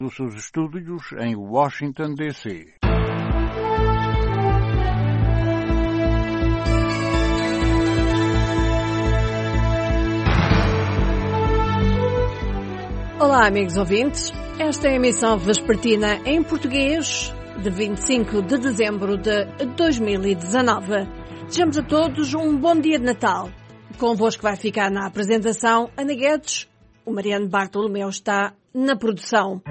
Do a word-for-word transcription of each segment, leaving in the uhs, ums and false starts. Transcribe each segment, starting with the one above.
dos seus estúdios em Washington, D C Olá, amigos ouvintes. Esta é a emissão vespertina em português de vinte e cinco de dezembro de dois mil e dezanove. Desejamos a todos um bom dia de Natal. Convosco vai ficar na apresentação Ana Guedes. O Mariano Bartolomeu está na produção.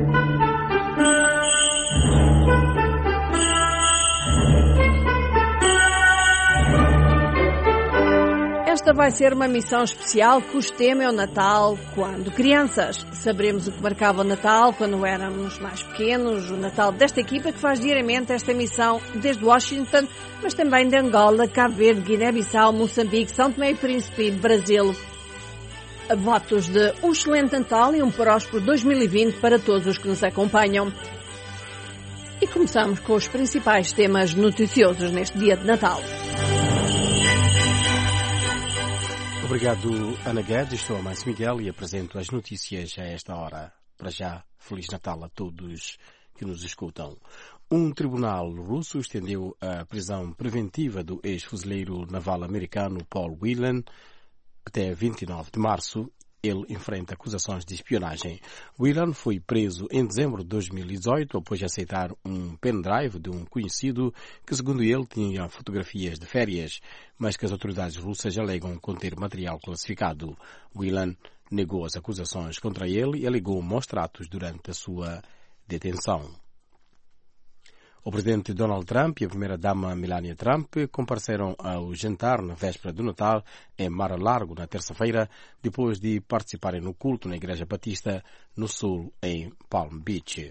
Esta vai ser uma missão especial cujo tema é o Natal quando crianças. Saberemos o que marcava o Natal quando éramos mais pequenos, o Natal desta equipa que faz diariamente esta missão desde Washington, mas também de Angola, Cabo Verde, Guiné-Bissau, Moçambique, São Tomé e Príncipe e Brasil. Votos de um excelente Natal e um próspero dois mil e vinte para todos os que nos acompanham. E começamos com os principais temas noticiosos neste dia de Natal. Obrigado, Ana Guedes. Estou a Márcio Miguel e apresento as notícias a esta hora. Para já, Feliz Natal a todos que nos escutam. Um tribunal russo estendeu a prisão preventiva do ex-fuzileiro naval americano Paul Whelan até vinte e nove de março. Ele enfrenta acusações de espionagem. Whelan foi preso em dezembro de dois mil e dezoito após aceitar um pendrive de um conhecido que, segundo ele, tinha fotografias de férias, mas que as autoridades russas alegam conter material classificado. Whelan negou as acusações contra ele e alegou maus tratos durante a sua detenção. O presidente Donald Trump e a primeira-dama Melania Trump compareceram ao jantar na véspera do Natal em Mar-a-Largo, na terça-feira, depois de participarem no culto na Igreja Batista, no Sul, em Palm Beach.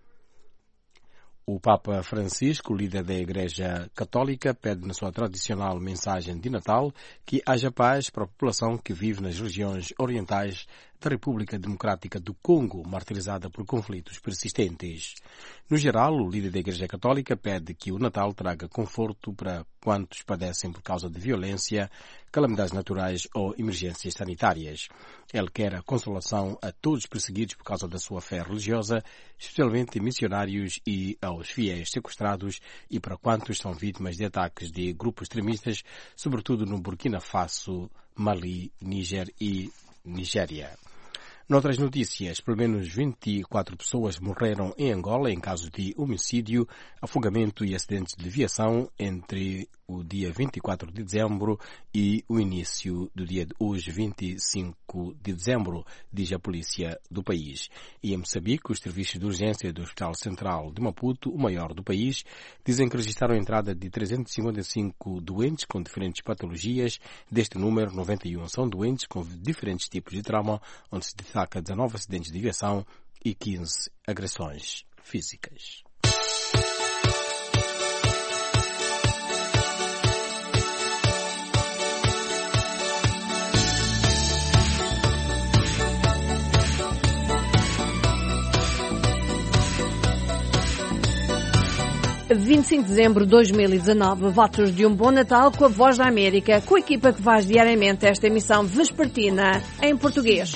O Papa Francisco, líder da Igreja Católica, pede na sua tradicional mensagem de Natal que haja paz para a população que vive nas regiões orientais da República Democrática do Congo, martirizada por conflitos persistentes. No geral, o líder da Igreja Católica pede que o Natal traga conforto para quantos padecem por causa de violência, calamidades naturais ou emergências sanitárias. Ele quer a consolação a todos perseguidos por causa da sua fé religiosa, especialmente missionários e aos fiéis sequestrados e para quantos são vítimas de ataques de grupos extremistas, sobretudo no Burkina Faso, Mali, Níger e Nigéria. Noutras notícias, pelo menos vinte e quatro pessoas morreram em Angola em casos de homicídio, afogamento e acidentes de viação entre o dia vinte e quatro de dezembro e o início do dia de hoje, vinte e cinco de dezembro, diz a polícia do país. E em Moçambique, os serviços de urgência do Hospital Central de Maputo, o maior do país, dizem que registraram a entrada de trezentos e cinquenta e cinco doentes com diferentes patologias. Deste número, noventa e um são doentes com diferentes tipos de trauma, onde se destaca dezanove acidentes de viação e quinze agressões físicas. vinte e cinco de dezembro de dois mil e dezanove, votos de um bom Natal com a Voz da América, com a equipa que faz diariamente esta emissão vespertina em português.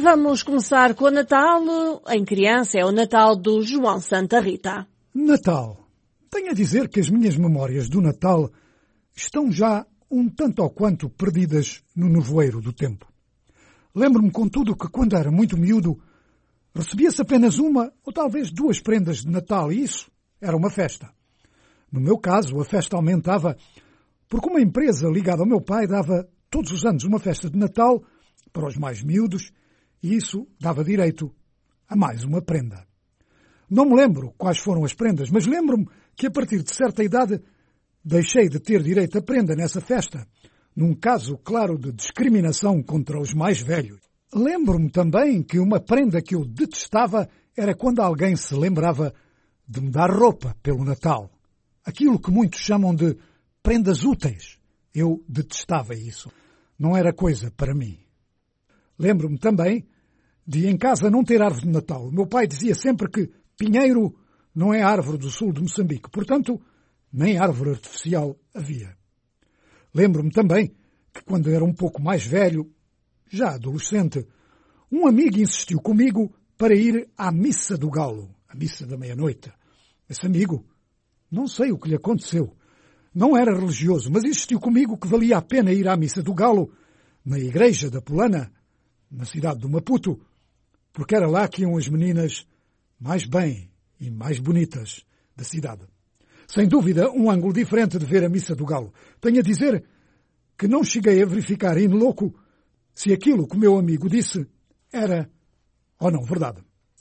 Vamos começar com o Natal. Em criança é o Natal do João Santa Rita. Natal. Tenho a dizer que as minhas memórias do Natal estão já um tanto ou quanto perdidas no nevoeiro do tempo. Lembro-me, contudo, que quando era muito miúdo, recebia-se apenas uma ou talvez duas prendas de Natal e isso era uma festa. No meu caso, a festa aumentava porque uma empresa ligada ao meu pai dava todos os anos uma festa de Natal para os mais miúdos e isso dava direito a mais uma prenda. Não me lembro quais foram as prendas, mas lembro-me que a partir de certa idade deixei de ter direito a prenda nessa festa, num caso claro de discriminação contra os mais velhos. Lembro-me também que uma prenda que eu detestava era quando alguém se lembrava de me dar roupa pelo Natal. Aquilo que muitos chamam de prendas úteis. Eu detestava isso. Não era coisa para mim. Lembro-me também de em casa não ter árvore de Natal. O meu pai dizia sempre que pinheiro não é árvore do sul de Moçambique. Portanto, nem árvore artificial havia. Lembro-me também que quando era um pouco mais velho, já adolescente, um amigo insistiu comigo para ir à Missa do Galo, a missa da meia-noite. Esse amigo, não sei o que lhe aconteceu, não era religioso, mas insistiu comigo que valia a pena ir à Missa do Galo, na igreja da Polana, na cidade do Maputo, porque era lá que iam as meninas mais bem e mais bonitas da cidade. Sem dúvida, um ângulo diferente de ver a Missa do Galo. Tenho a dizer que não cheguei a verificar in loco se aquilo que o meu amigo disse era ou não verdade.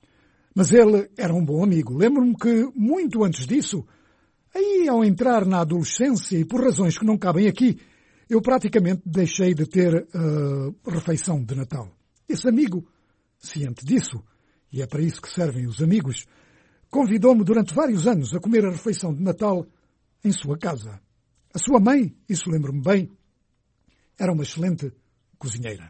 Mas ele era um bom amigo. Lembro-me que, muito antes disso, aí ao entrar na adolescência e por razões que não cabem aqui, eu praticamente deixei de ter uh, refeição de Natal. Esse amigo, ciente disso, e é para isso que servem os amigos, convidou-me durante vários anos a comer a refeição de Natal em sua casa. A sua mãe, isso lembro-me bem, era uma excelente cozinheira.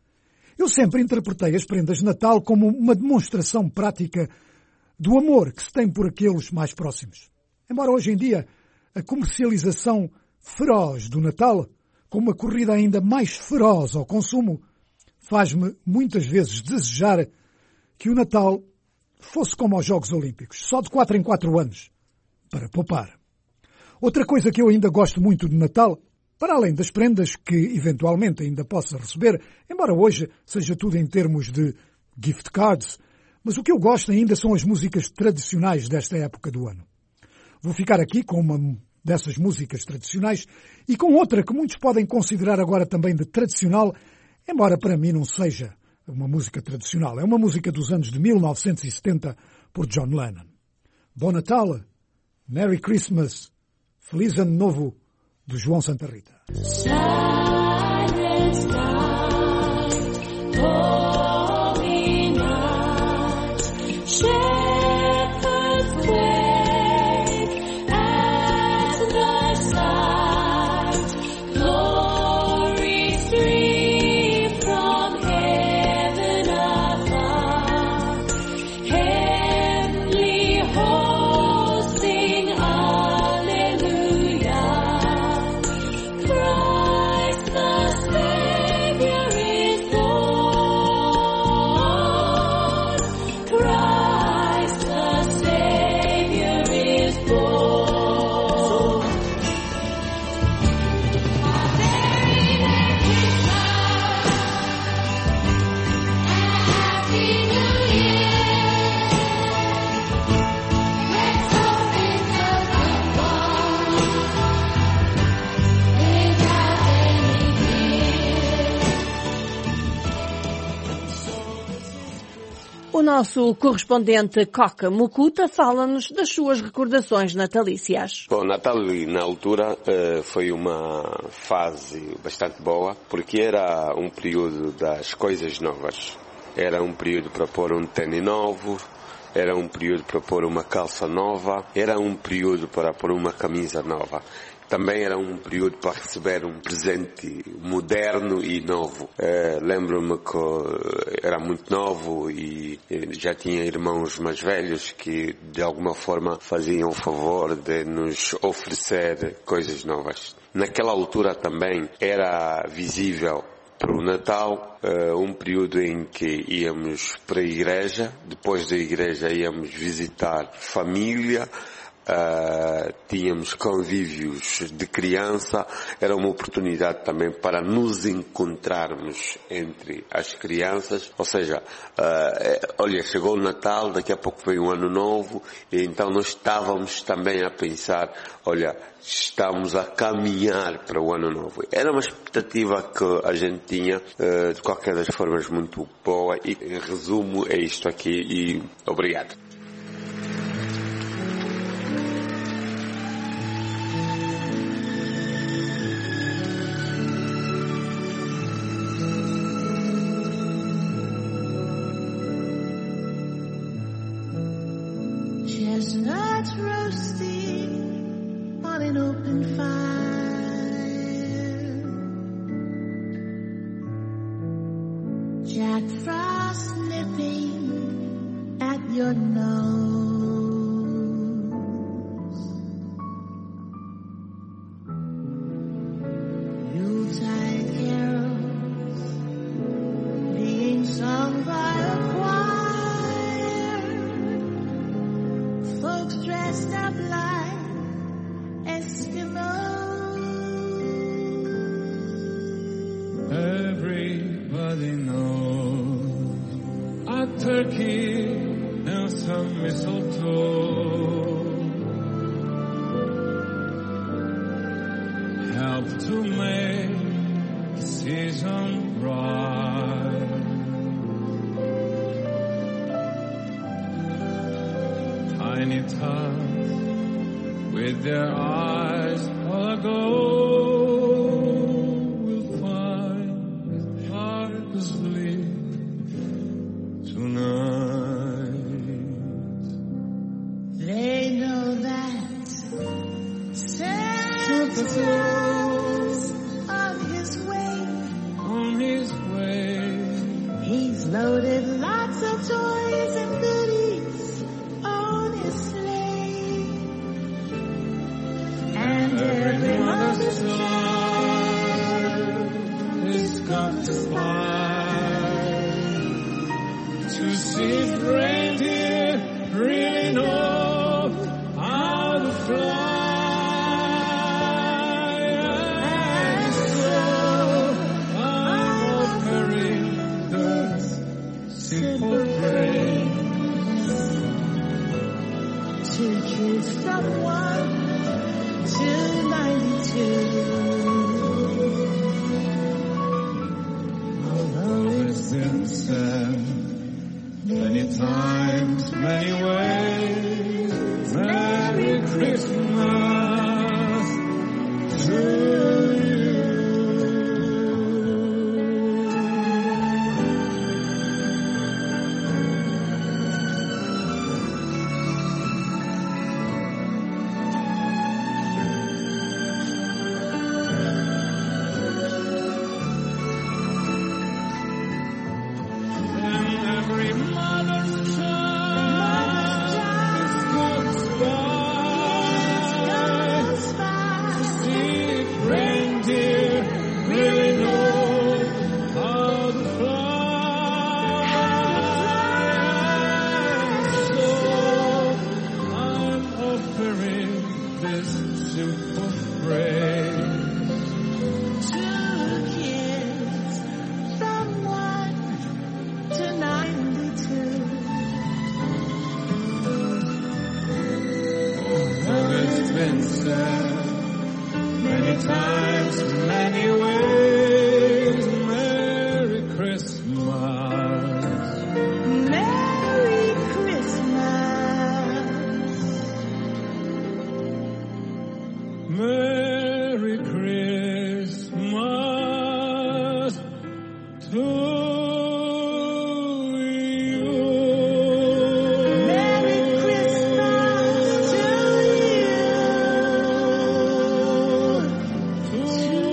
Eu sempre interpretei as prendas de Natal como uma demonstração prática do amor que se tem por aqueles mais próximos. Embora hoje em dia a comercialização feroz do Natal, com uma corrida ainda mais feroz ao consumo, faz-me muitas vezes desejar que o Natal fosse como aos Jogos Olímpicos, só de quatro em quatro anos, para poupar. Outra coisa que eu ainda gosto muito de Natal, para além das prendas que eventualmente ainda possa receber, embora hoje seja tudo em termos de gift cards, mas o que eu gosto ainda são as músicas tradicionais desta época do ano. Vou ficar aqui com uma dessas músicas tradicionais e com outra que muitos podem considerar agora também de tradicional, embora para mim não seja uma música tradicional. É uma música dos anos de mil novecentos e setenta por John Lennon. Bom Natal, Merry Christmas, Feliz Ano Novo, do João Santa Rita. O nosso correspondente Coca Mucuta fala-nos das suas recordações natalícias. Bom, Natal na altura foi uma fase bastante boa, porque era um período das coisas novas. Era um período para pôr um tênis novo, era um período para pôr uma calça nova, era um período para pôr uma camisa nova. Também era um período para receber um presente moderno e novo. Eh, lembro-me que era muito novo e já tinha irmãos mais velhos que de alguma forma faziam o favor de nos oferecer coisas novas. Naquela altura também era visível para o Natal, uh, um período em que íamos para a igreja, depois da igreja íamos visitar família, Uh, tínhamos convívios de criança, era uma oportunidade também para nos encontrarmos entre as crianças, ou seja, uh, olha, chegou o Natal, daqui a pouco veio um Ano Novo, e então nós estávamos também a pensar, olha, estamos a caminhar para o Ano Novo. Era uma expectativa que a gente tinha, uh, de qualquer das formas muito boa, e em resumo é isto aqui, e obrigado. Chestnuts roasting on an open fire, Jack Frost nipping at your nose, Yuletide carols being sung by a choir, folks dressed up like Eskimos. Everybody knows a turkey and some mistletoe help to make the season bright. Tiny tots with their eyes all aglow will find it hard to sleep tonight. They know that Santa's on his way. On his way, He's loaded lots of toys and goodies on his sleigh. And every mother's child is gone to find to see if reindeer really know how to fly. And so I'm offering the simple praise to choose from one to ninety-two. Although it's been said many times, many ways, Merry Christmas to you. And every mother's child is gonna spy to see if reindeer really know how to fly. So I'm offering this simple phrase Two kids from one to ninety-two. Although it's been said many times, many ways, Merry Christmas. Merry Christmas. Merry Christmas to you. Merry Christmas to you.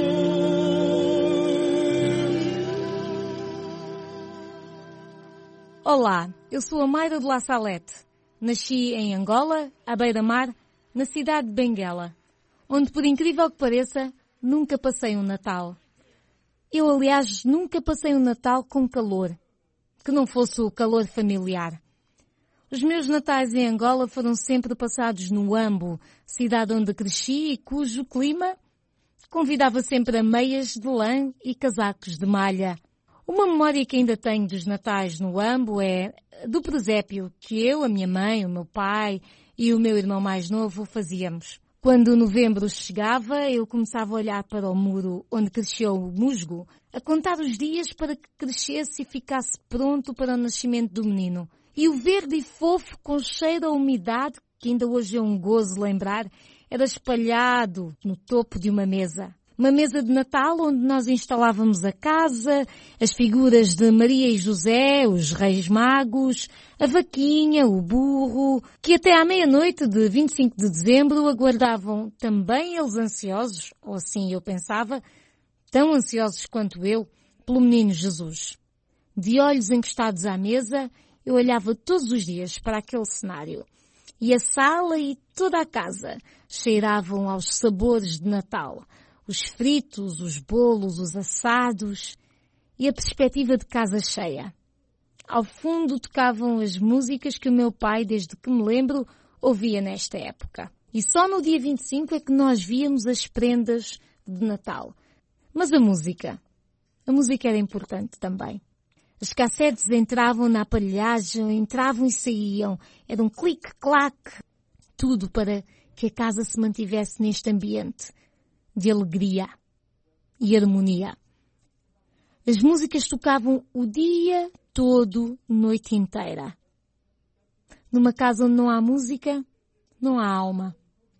Olá, eu sou a Mayra de La Salette. Nasci em Angola, à beira-mar, na cidade de Benguela, onde, por incrível que pareça, nunca passei um Natal. Eu, aliás, nunca passei um Natal com calor, que não fosse o calor familiar. Os meus natais em Angola foram sempre passados no Huambo, cidade onde cresci e cujo clima convidava sempre a meias de lã e casacos de malha. Uma memória que ainda tenho dos natais no Huambo é do presépio que eu, a minha mãe, o meu pai e o meu irmão mais novo fazíamos. Quando novembro chegava, eu começava a olhar para o muro onde cresceu o musgo, a contar os dias para que crescesse e ficasse pronto para o nascimento do menino. E o verde e fofo, com cheiro a umidade, que ainda hoje é um gozo lembrar, era espalhado no topo de uma mesa. Uma mesa de Natal onde nós instalávamos a casa, as figuras de Maria e José, os Reis Magos, a vaquinha, o burro, que até à meia-noite de vinte e cinco de dezembro aguardavam também eles ansiosos, ou assim eu pensava, tão ansiosos quanto eu, pelo menino Jesus. De olhos encostados à mesa, eu olhava todos os dias para aquele cenário. E a sala e toda a casa cheiravam aos sabores de Natal. Os fritos, os bolos, os assados e a perspectiva de casa cheia. Ao fundo tocavam as músicas que o meu pai, desde que me lembro, ouvia nesta época. E só no dia vinte e cinco é que nós víamos as prendas de Natal. Mas a música, a música era importante também. As cassetes entravam na aparelhagem, entravam e saíam. Era um clique-clac. Tudo para que a casa se mantivesse neste ambiente de alegria e harmonia. As músicas tocavam o dia todo, noite inteira. Numa casa onde não há música, não há alma.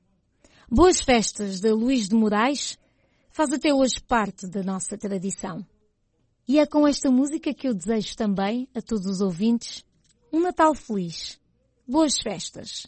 Boas Festas, de Luís de Moraes, faz até hoje parte da nossa tradição. E é com esta música que eu desejo também a todos os ouvintes um Natal feliz. Boas festas!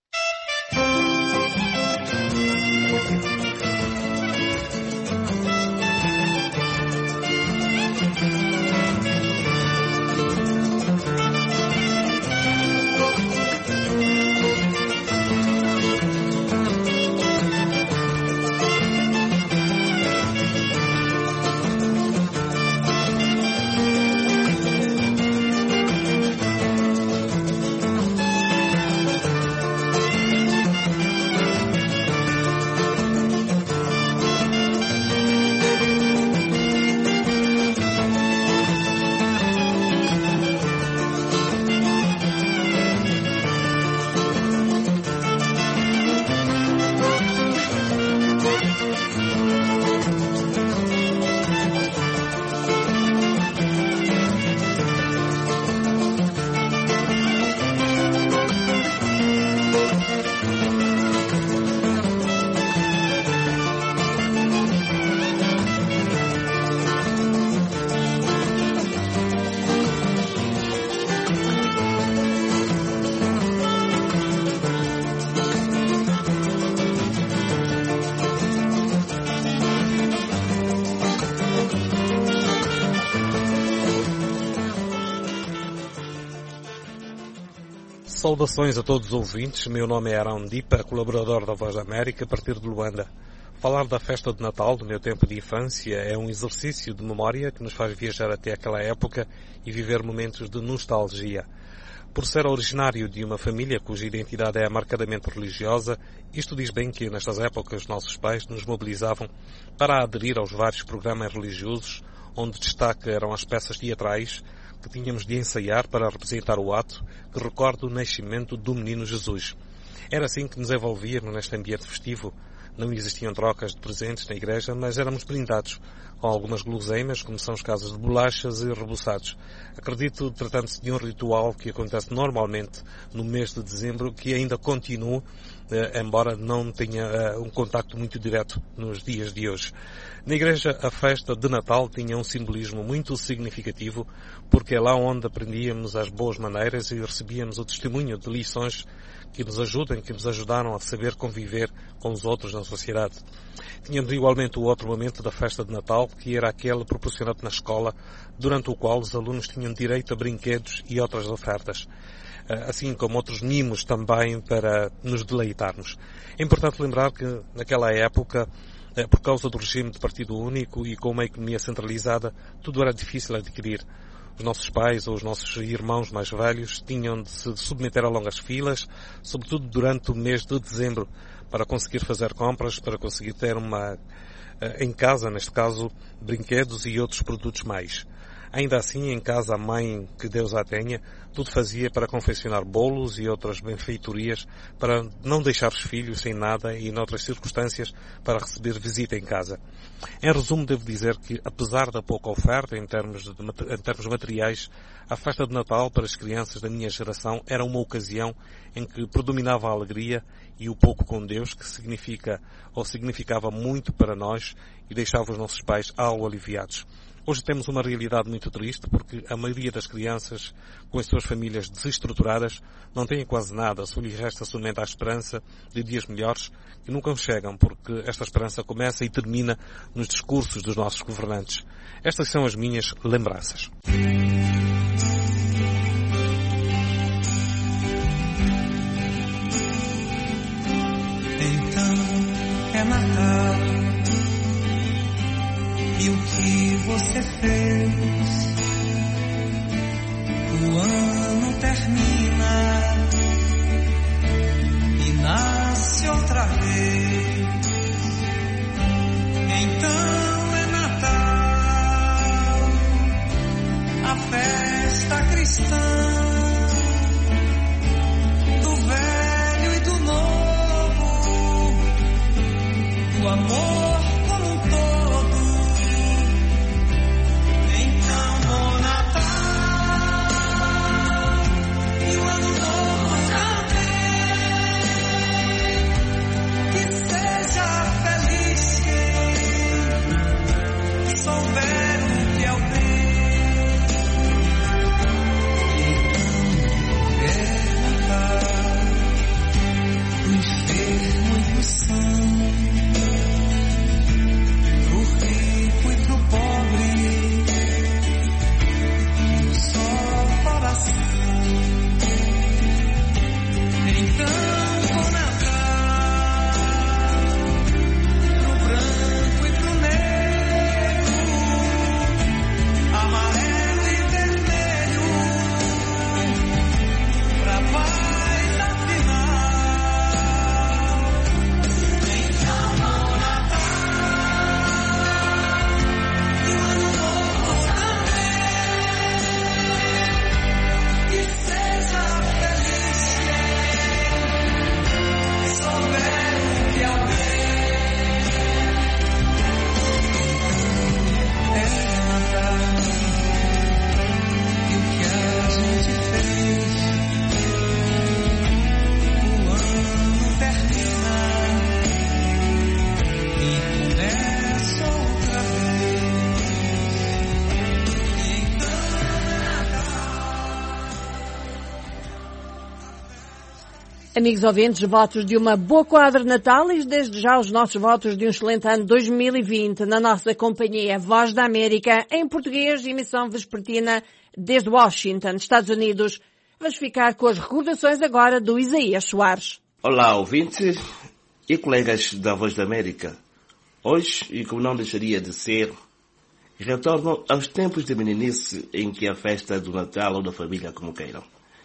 Saudações a todos os ouvintes, meu nome é Arão Dipa, colaborador da Voz da América a partir de Luanda. Falar da festa de Natal do meu tempo de infância é um exercício de memória que nos faz viajar até aquela época e viver momentos de nostalgia. Por ser originário de uma família cuja identidade é marcadamente religiosa, isto diz bem que nestas épocas nossos pais nos mobilizavam para aderir aos vários programas religiosos, onde destaque eram as peças teatrais que tínhamos de ensaiar para representar o ato que recorda o nascimento do menino Jesus. Era assim que nos envolvíamos neste ambiente festivo. Não existiam trocas de presentes na igreja, mas éramos brindados com algumas guloseimas, como são os casos de bolachas e reboçados. Acredito, tratando-se de um ritual que acontece normalmente no mês de dezembro, que ainda continua, eh, embora não tenha eh, um contacto muito direto nos dias de hoje. Na igreja, a festa de Natal tinha um simbolismo muito significativo, porque é lá onde aprendíamos as boas maneiras e recebíamos o testemunho de lições que nos ajudam, que nos ajudaram a saber conviver com os outros na sociedade. Tínhamos igualmente o outro momento da festa de Natal, que era aquele proporcionado na escola, durante o qual os alunos tinham direito a brinquedos e outras ofertas, assim como outros mimos também para nos deleitarmos. É importante lembrar que, naquela época, Por causa do regime de partido único e com uma economia centralizada, tudo era difícil a adquirir. Os nossos pais ou os nossos irmãos mais velhos tinham de se submeter a longas filas, sobretudo durante o mês de dezembro, para conseguir fazer compras, para conseguir ter uma, em casa, neste caso, brinquedos e outros produtos mais. Ainda assim, em casa, a mãe, que Deus a tenha, tudo fazia para confeccionar bolos e outras benfeitorias para não deixar os filhos sem nada e, noutras circunstâncias, para receber visita em casa. Em resumo, devo dizer que, apesar da pouca oferta em termos, de, em termos materiais, a festa de Natal para as crianças da minha geração era uma ocasião em que predominava a alegria e o pouco com Deus, que significa ou significava muito para nós e deixava os nossos pais algo aliviados. Hoje temos uma realidade muito triste porque a maioria das crianças, com as suas famílias desestruturadas, não têm quase nada, só lhes resta somente a esperança de dias melhores que nunca chegam, porque esta esperança começa e termina nos discursos dos nossos governantes. Estas são as minhas lembranças. Então é Natal. E o que você fez? O ano termina e nasce outra vez. Então é Natal, a festa cristã, do velho e do novo, do amor como um todo. Amigos ouvintes, votos de uma boa quadra de Natal e desde já os nossos votos de um excelente ano dois mil e vinte na nossa companhia Voz da América, em português, emissão vespertina desde Washington, Estados Unidos. Vamos ficar com as recordações agora do Isaías Soares. Olá, ouvintes e colegas da Voz da América. Hoje, e como não deixaria de ser, retorno aos tempos de meninice em que a festa do Natal ou da família, como queiram.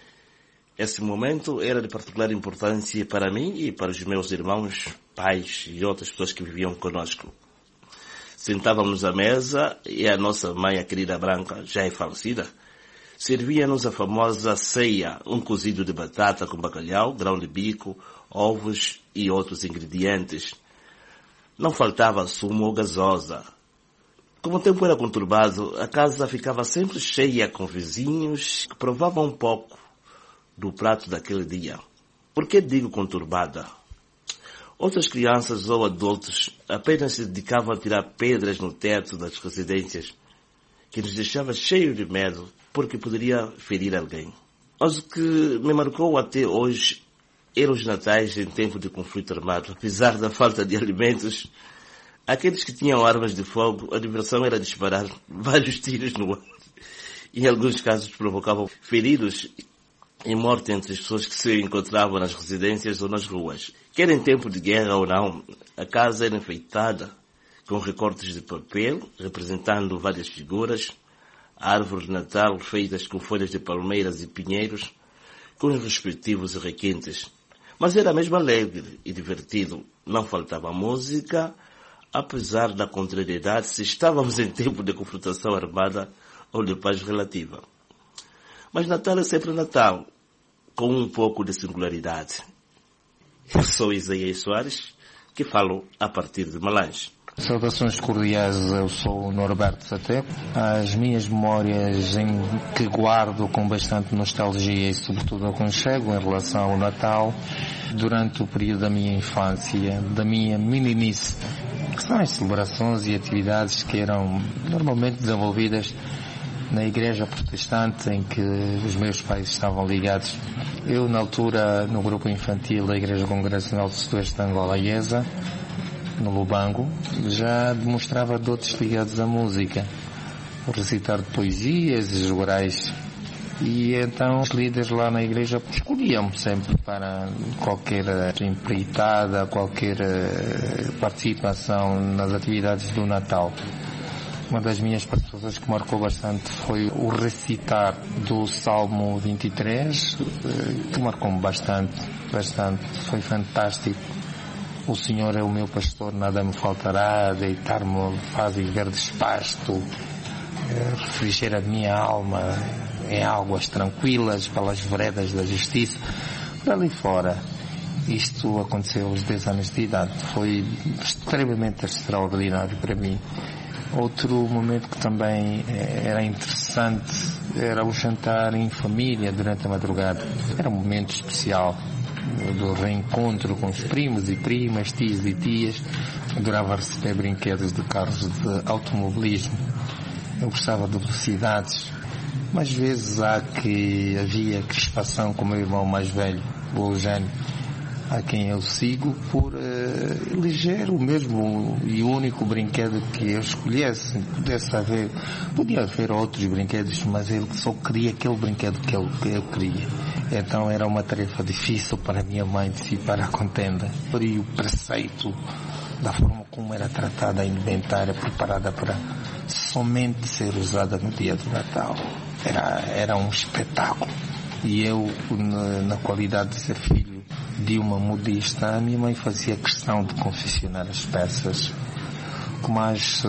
Esse momento era de particular importância para mim e para os meus irmãos, pais e outras pessoas que viviam conosco. Sentávamos à mesa e a nossa mãe, a querida Branca, já é falecida, servia-nos a famosa ceia, um cozido de batata com bacalhau, grão de bico, ovos e outros ingredientes. Não faltava sumo ou gasosa. Como o tempo era conturbado, a casa ficava sempre cheia com vizinhos que provavam um pouco do prato daquele dia. Por que digo conturbada? Outras crianças ou adultos apenas se dedicavam a tirar pedras no teto das residências, que nos deixava cheio de medo, porque poderia ferir alguém. Mas o que me marcou até hoje eram os natais em tempo de conflito armado. Apesar da falta de alimentos, aqueles que tinham armas de fogo, a diversão era disparar vários tiros no ar. Em alguns casos provocavam feridos e morte entre as pessoas que se encontravam nas residências ou nas ruas. Quer em tempo de guerra ou não, a casa era enfeitada com recortes de papel representando várias figuras, árvores de Natal feitas com folhas de palmeiras e pinheiros, com os respectivos requintes. Mas era mesmo alegre e divertido. Não faltava música, apesar da contrariedade se estávamos em tempo de confrontação armada ou de paz relativa. Mas Natal é sempre Natal, com um pouco de singularidade. Eu sou Isaías Soares, que falo a partir de Malange. Saudações cordiais, eu sou o Norberto Sateco. As minhas memórias em que guardo com bastante nostalgia e sobretudo aconchego em relação ao Natal, durante o período da minha infância, da minha meninice, que são as celebrações e atividades que eram normalmente desenvolvidas na igreja protestante em que os meus pais estavam ligados. Eu, na altura, no grupo infantil da Igreja Congregacional do Sudoeste de Angola, IESA, no Lubango, já demonstrava dotes ligados à música, o recitar de poesias e orais. E então os líderes lá na igreja escolhiam-me sempre para qualquer empreitada, qualquer participação nas atividades do Natal. Uma das minhas participações que marcou bastante foi o recitar do Salmo vinte e três, que marcou-me bastante, bastante, foi fantástico. O Senhor é o meu pastor, nada me faltará, deitar-me faz em verdes pasto, refrigera a minha alma em águas tranquilas pelas veredas da justiça. Por ali fora, isto aconteceu aos dez anos de idade, foi extremamente extraordinário para mim. Outro momento que também era interessante era o jantar em família durante a madrugada. Era um momento especial do reencontro com os primos e primas, tios e tias. Adorava receber brinquedos de carros de automobilismo. Eu gostava de velocidades. Mas às vezes há que havia crispação com o meu irmão mais velho, o Eugênio, a quem eu sigo, por uh, eleger o mesmo e único brinquedo que eu escolhesse. Pudesse haver, podia haver outros brinquedos, mas ele só queria aquele brinquedo que eu, que eu queria. Então era uma tarefa difícil para a minha mãe dissipar a contenda. E o preceito da forma como era tratada a indumentária preparada para somente ser usada no dia do Natal. Era, era um espetáculo. E eu, na, na qualidade de ser filho de uma modista, a minha mãe fazia questão de confeccionar as peças. O que mais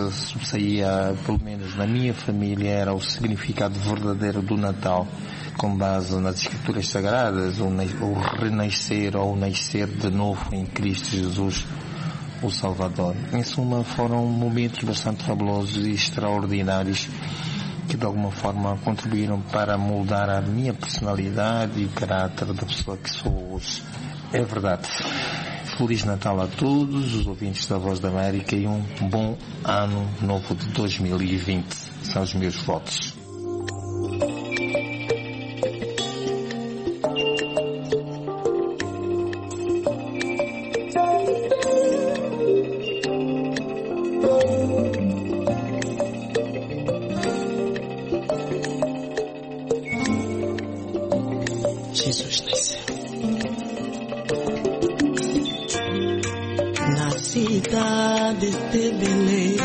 saía, pelo menos na minha família, era o significado verdadeiro do Natal, com base nas Escrituras Sagradas, o, o renascer ou o nascer de novo em Cristo Jesus, o Salvador. Em suma, foram momentos bastante fabulosos e extraordinários que de alguma forma contribuíram para moldar a minha personalidade e o caráter da pessoa que sou hoje. É verdade. Feliz Natal a todos os ouvintes da Voz da América e um bom ano novo de dois mil e vinte. São os meus votos. Jesus nasceu na cidade de Belém.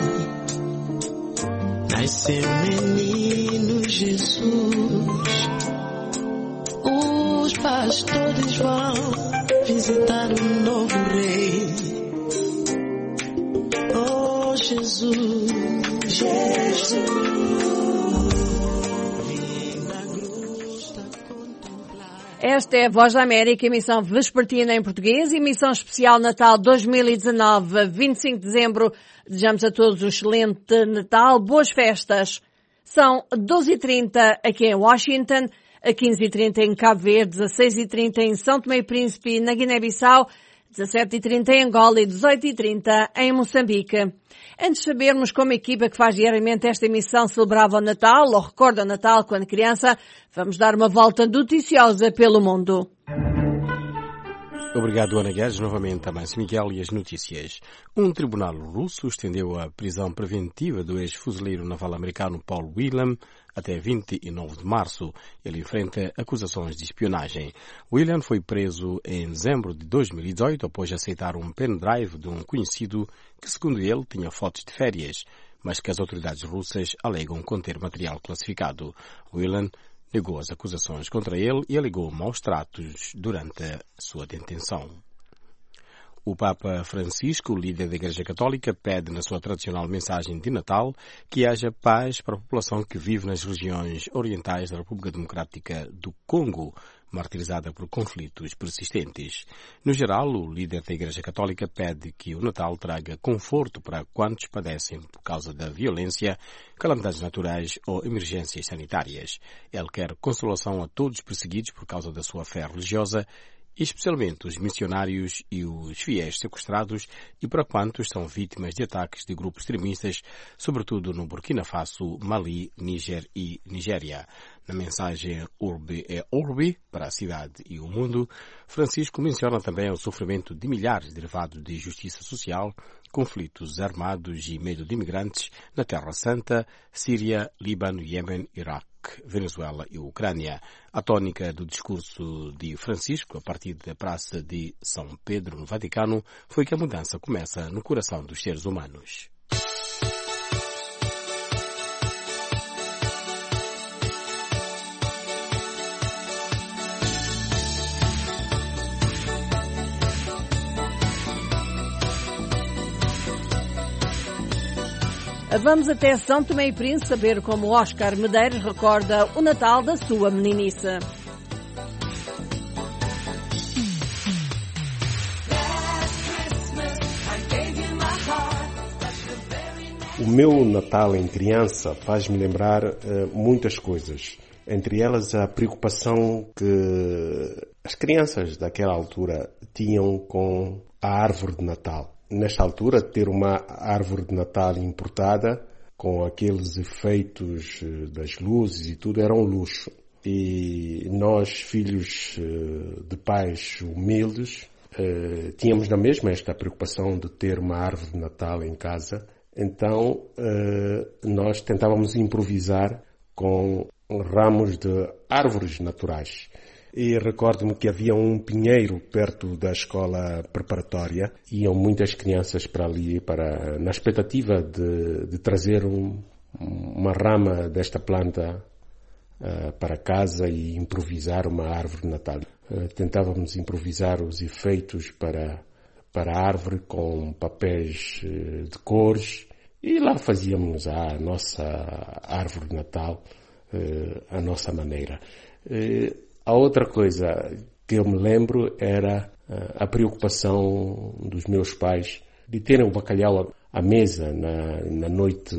Nasceu menino Jesus. Os pastores vão visitar o novo rei. Oh Jesus, Jesus. Esta é a Voz da América, emissão vespertina em português, emissão especial Natal dois mil e dezanove, vinte e cinco de dezembro. Desejamos a todos um excelente Natal, boas festas. São doze e trinta aqui em Washington, quinze e trinta em Cabo Verde, dezasseis e trinta em São Tomé e Príncipe, na Guiné-Bissau, dezassete e trinta em Angola e dezoito e trinta em Moçambique. Antes de sabermos como a equipa que faz diariamente esta emissão celebrava o Natal ou recorda o Natal quando criança, vamos dar uma volta noticiosa pelo mundo. Obrigado, Ana Guedes. Novamente a Márcio Miguel e as notícias. Um tribunal russo estendeu a prisão preventiva do ex-fuzileiro naval americano Paul Whelan até vinte e nove de março. Ele enfrenta acusações de espionagem. Whelan foi preso em dezembro de dois mil e dezoito após aceitar um pendrive de um conhecido que, segundo ele, tinha fotos de férias, mas que as autoridades russas alegam conter material classificado. Whelan negou as acusações contra ele e alegou maus tratos durante a sua detenção. O Papa Francisco, líder da Igreja Católica, pede na sua tradicional mensagem de Natal que haja paz para a população que vive nas regiões orientais da República Democrática do Congo, martirizada por conflitos persistentes. No geral, o líder da Igreja Católica pede que o Natal traga conforto para quantos padecem por causa da violência, calamidades naturais ou emergências sanitárias. Ele quer consolação a todos perseguidos por causa da sua fé religiosa, especialmente os missionários e os fiéis sequestrados, e para quantos são vítimas de ataques de grupos extremistas, sobretudo no Burkina Faso, Mali, Níger e Nigéria. Na mensagem Urbi et Orbi para a cidade e o mundo, Francisco menciona também o sofrimento de milhares derivados de injustiça social, conflitos armados e medo de imigrantes na Terra Santa, Síria, Líbano, Iêmen, Iraque, Venezuela e Ucrânia. A tônica do discurso de Francisco, a partir da Praça de São Pedro, no Vaticano, foi que a mudança começa no coração dos seres humanos. Vamos até São Tomé e Príncipe saber como Oscar Medeiros recorda o Natal da sua meninice. O meu Natal em criança faz-me lembrar uh, muitas coisas. Entre elas a preocupação que as crianças daquela altura tinham com a árvore de Natal. Nesta altura, ter uma árvore de Natal importada, com aqueles efeitos das luzes e tudo, era um luxo. E nós, filhos de pais humildes, tínhamos na mesma esta preocupação de ter uma árvore de Natal em casa. Então, nós tentávamos improvisar com ramos de árvores naturais. E recordo-me que havia um pinheiro perto da escola preparatória. Iam muitas crianças para ali para, na expectativa de, de trazer um, uma rama desta planta uh, para casa e improvisar uma árvore de Natal. Uh, tentávamos improvisar os efeitos para, para a árvore com papéis uh, de cores e lá fazíamos a nossa árvore de Natal uh, à nossa maneira. Uh, A outra coisa que eu me lembro era a preocupação dos meus pais de terem o bacalhau à mesa na, na noite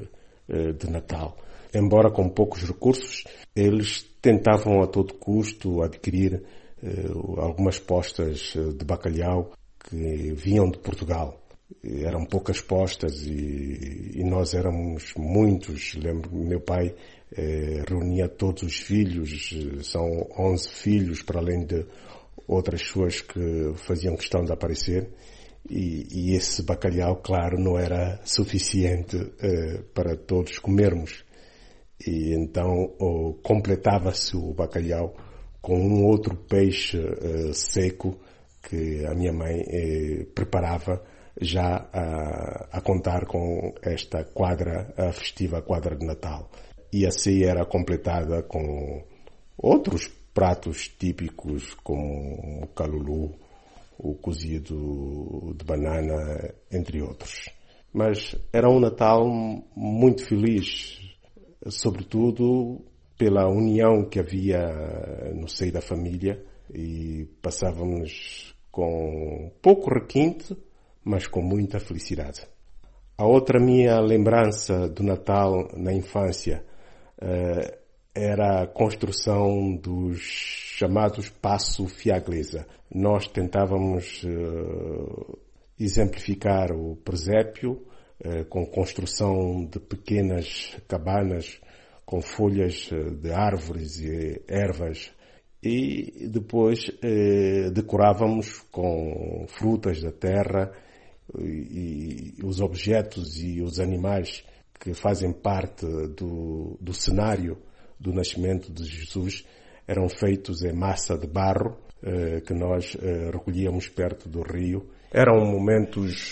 de Natal. Embora com poucos recursos, eles tentavam a todo custo adquirir algumas postas de bacalhau que vinham de Portugal. Eram poucas postas e, e nós éramos muitos. Lembro, meu pai eh, reunia todos os filhos, são onze filhos, para além de outras pessoas que faziam questão de aparecer. E, e esse bacalhau, claro, não era suficiente eh, para todos comermos. E então oh, completava-se o bacalhau com um outro peixe eh, seco que a minha mãe eh, preparava, já a, a contar com esta quadra, a festiva quadra de Natal. E a ceia era completada com outros pratos típicos, como o calulu, o cozido de banana, entre outros. Mas era um Natal muito feliz, sobretudo pela união que havia no seio da família, e passávamos com pouco requinte, mas com muita felicidade. A outra minha lembrança do Natal na infância uh, era a construção dos chamados Passo Fiaglesa. Nós tentávamos uh, exemplificar o presépio uh, com construção de pequenas cabanas com folhas de árvores e ervas e depois eh, decorávamos com frutas da terra e, e os objetos e os animais que fazem parte do, do cenário do nascimento de Jesus eram feitos em massa de barro eh, que nós eh, recolhíamos perto do rio. Eram momentos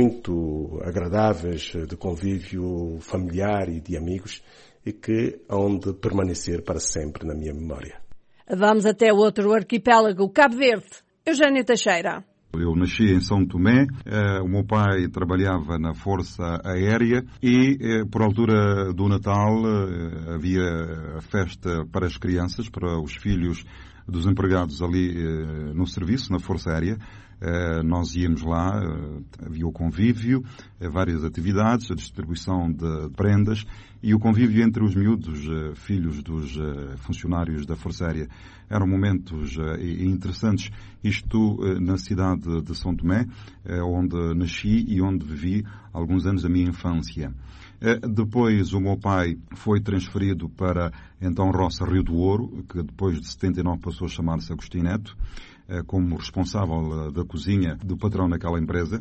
muito agradáveis de convívio familiar e de amigos e que hão de permanecer para sempre na minha memória. Vamos até outro arquipélago, Cabo Verde. Eugênio Teixeira. Eu nasci em São Tomé, eh, o meu pai trabalhava na Força Aérea e, eh, por altura do Natal, eh, havia a festa para as crianças, para os filhos dos empregados ali eh, no serviço, na Força Aérea. Uh, nós íamos lá, uh, havia o convívio, uh, várias atividades, a distribuição de prendas e o convívio entre os miúdos, uh, filhos dos uh, funcionários da Força Aérea. Eram momentos uh, interessantes, isto uh, na cidade de São Tomé, uh, onde nasci e onde vivi alguns anos da minha infância. Uh, depois o meu pai foi transferido para, então, Roça Rio do Ouro, que depois de setenta e nove passou a chamar-se Agostinho Neto, como responsável da cozinha do patrão naquela empresa,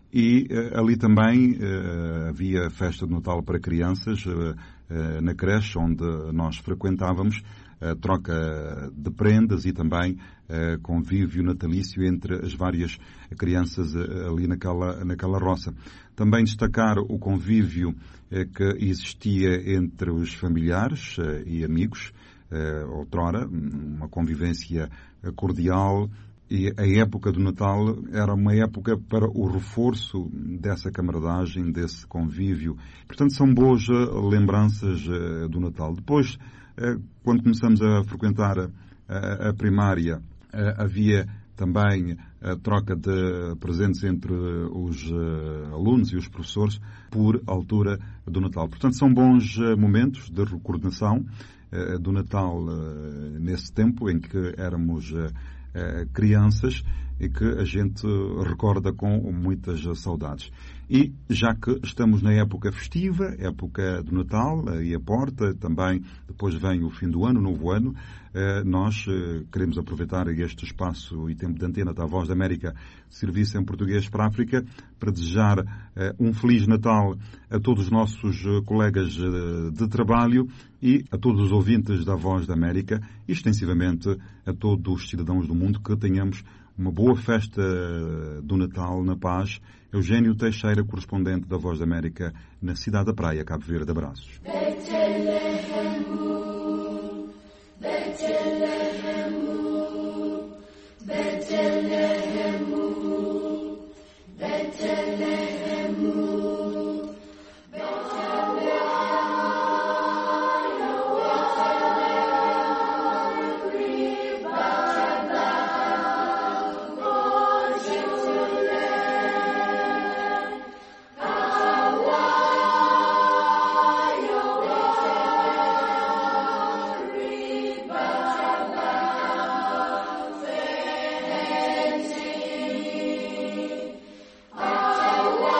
e uh, ali também uh, havia festa de Natal para crianças uh, uh, na creche onde nós frequentávamos, uh, troca de prendas e também uh, convívio natalício entre as várias crianças uh, ali naquela, naquela roça. Também destacar o convívio uh, que existia entre os familiares uh, e amigos, Uh, outrora, uma convivência cordial, e a época do Natal era uma época para o reforço dessa camaradagem, desse convívio. Portanto, são boas uh, lembranças uh, do Natal. Depois, uh, quando começamos a frequentar a, a primária, uh, havia também a troca de presentes entre os uh, alunos e os professores por altura do Natal. Portanto, são bons uh, momentos de recordação do Natal nesse tempo em que éramos crianças e que a gente recorda com muitas saudades. E já que estamos na época festiva, época do Natal, aí a porta, também depois vem o fim do ano, o novo ano, nós queremos aproveitar este espaço e tempo de antena da Voz da América, serviço em português para a África, para desejar um Feliz Natal a todos os nossos colegas de trabalho e a todos os ouvintes da Voz da América e extensivamente a todos os cidadãos do mundo, que tenhamos uma boa festa do Natal na paz. Eugênio Teixeira, correspondente da Voz da América na cidade da Praia, Cabo Verde. Abraços. Oh,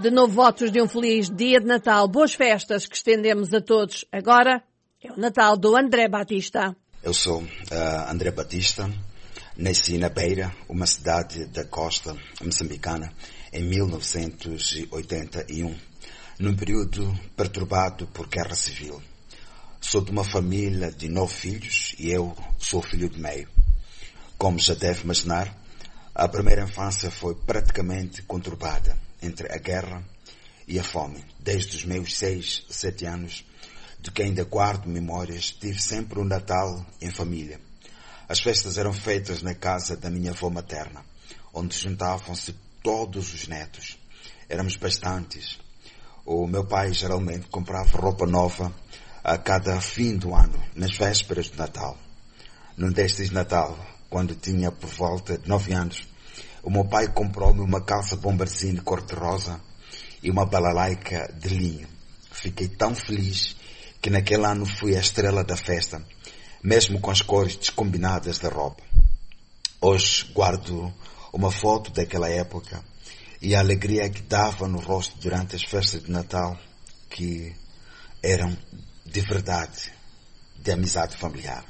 De novo, votos de um feliz dia de Natal. Boas festas que estendemos a todos. Agora é o Natal do André Batista. Eu sou uh, André Batista. Nasci na Beira, uma cidade da costa moçambicana, em mil novecentos e oitenta e um, num período perturbado por guerra civil. Sou de uma família de nove filhos e eu sou o filho de meio. Como já deve imaginar, a primeira infância foi praticamente conturbada entre a guerra e a fome. Desde os meus seis, sete anos, de que ainda guardo memórias, tive sempre o Natal em família. As festas eram feitas na casa da minha avó materna, onde juntavam-se todos os netos. Éramos bastantes. O meu pai geralmente comprava roupa nova a cada fim do ano, nas vésperas de Natal. Num destes Natal, quando tinha por volta de nove anos, o meu pai comprou-me uma calça bombarzinho cor-de-rosa e uma balalaica de linho. Fiquei tão feliz que naquele ano fui a estrela da festa, mesmo com as cores descombinadas da roupa. Hoje guardo uma foto daquela época e a alegria que dava no rosto durante as festas de Natal, que eram de verdade, de amizade familiar.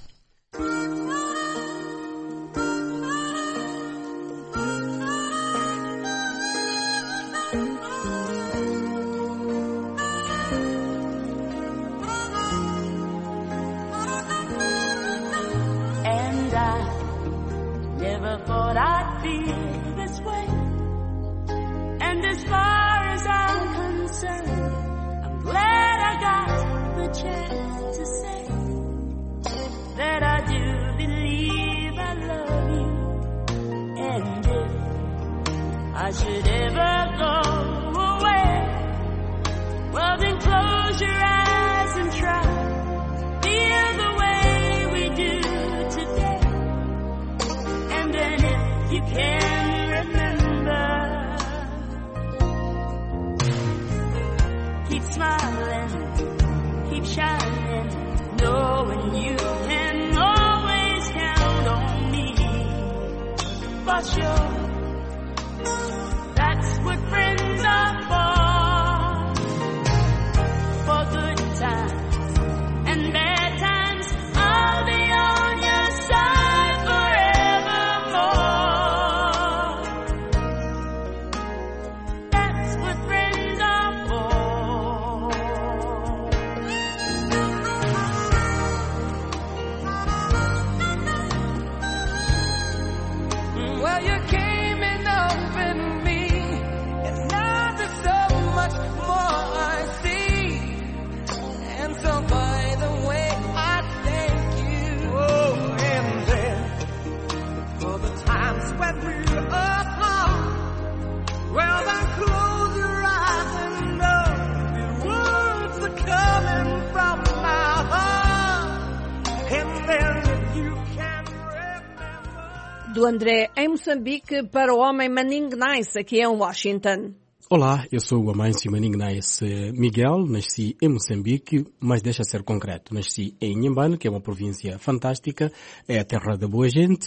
Do André em Moçambique para o homem Manning Nice aqui em Washington. Olá, eu sou o Amâncio Manning Nice Miguel, nasci em Moçambique, mas deixa ser concreto. Nasci em Inhambane, que é uma província fantástica, é a terra da boa gente,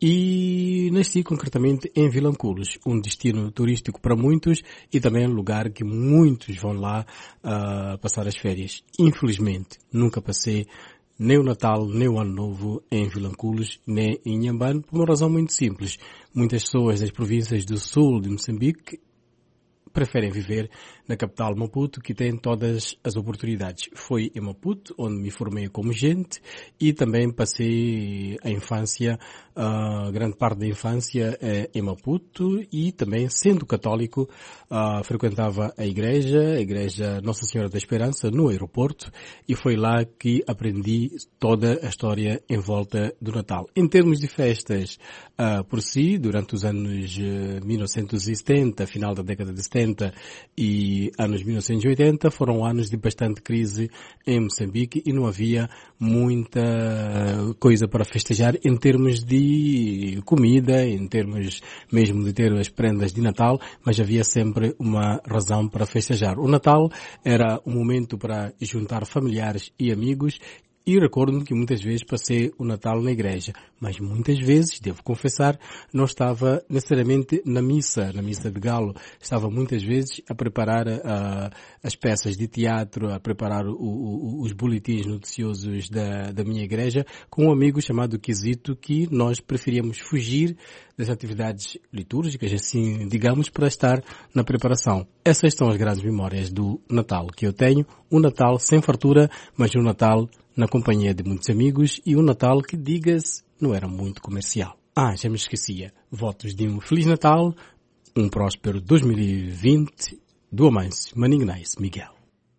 e nasci concretamente em Vilanculos, um destino turístico para muitos e também um lugar que muitos vão lá uh, passar as férias. Infelizmente, nunca passei nem o Natal, nem o Ano Novo em Vilanculos, nem em Inhambane, por uma razão muito simples. Muitas pessoas das províncias do sul de Moçambique preferem viver na capital Maputo, que tem todas as oportunidades. Foi em Maputo onde me formei como gente e também passei a infância, a grande parte da infância em Maputo, e também, sendo católico, frequentava a igreja, a igreja Nossa Senhora da Esperança, no aeroporto, e foi lá que aprendi toda a história em volta do Natal. Em termos de festas, por si, durante os anos mil novecentos e setenta, final da década de setenta e anos mil novecentos e oitenta, foram anos de bastante crise em Moçambique e não havia muita coisa para festejar em termos de comida, em termos mesmo de ter as prendas de Natal, mas havia sempre uma razão para festejar. O Natal era um momento para juntar familiares e amigos, E recordo-me que muitas vezes passei o Natal na igreja, mas muitas vezes, devo confessar, não estava necessariamente na missa, na missa de galo. Estava muitas vezes a preparar uh, as peças de teatro, a preparar o, o, os boletins noticiosos da, da minha igreja, com um amigo chamado Quisito, que nós preferíamos fugir das atividades litúrgicas, assim, digamos, para estar na preparação. Essas são as grandes memórias do Natal que eu tenho. Um Natal sem fartura, mas um Natal na companhia de muitos amigos e um Natal que, diga-se, não era muito comercial. Ah, já me esquecia. Votos de um Feliz Natal, um próspero dois mil e vinte, do Amâncio Manignais Miguel.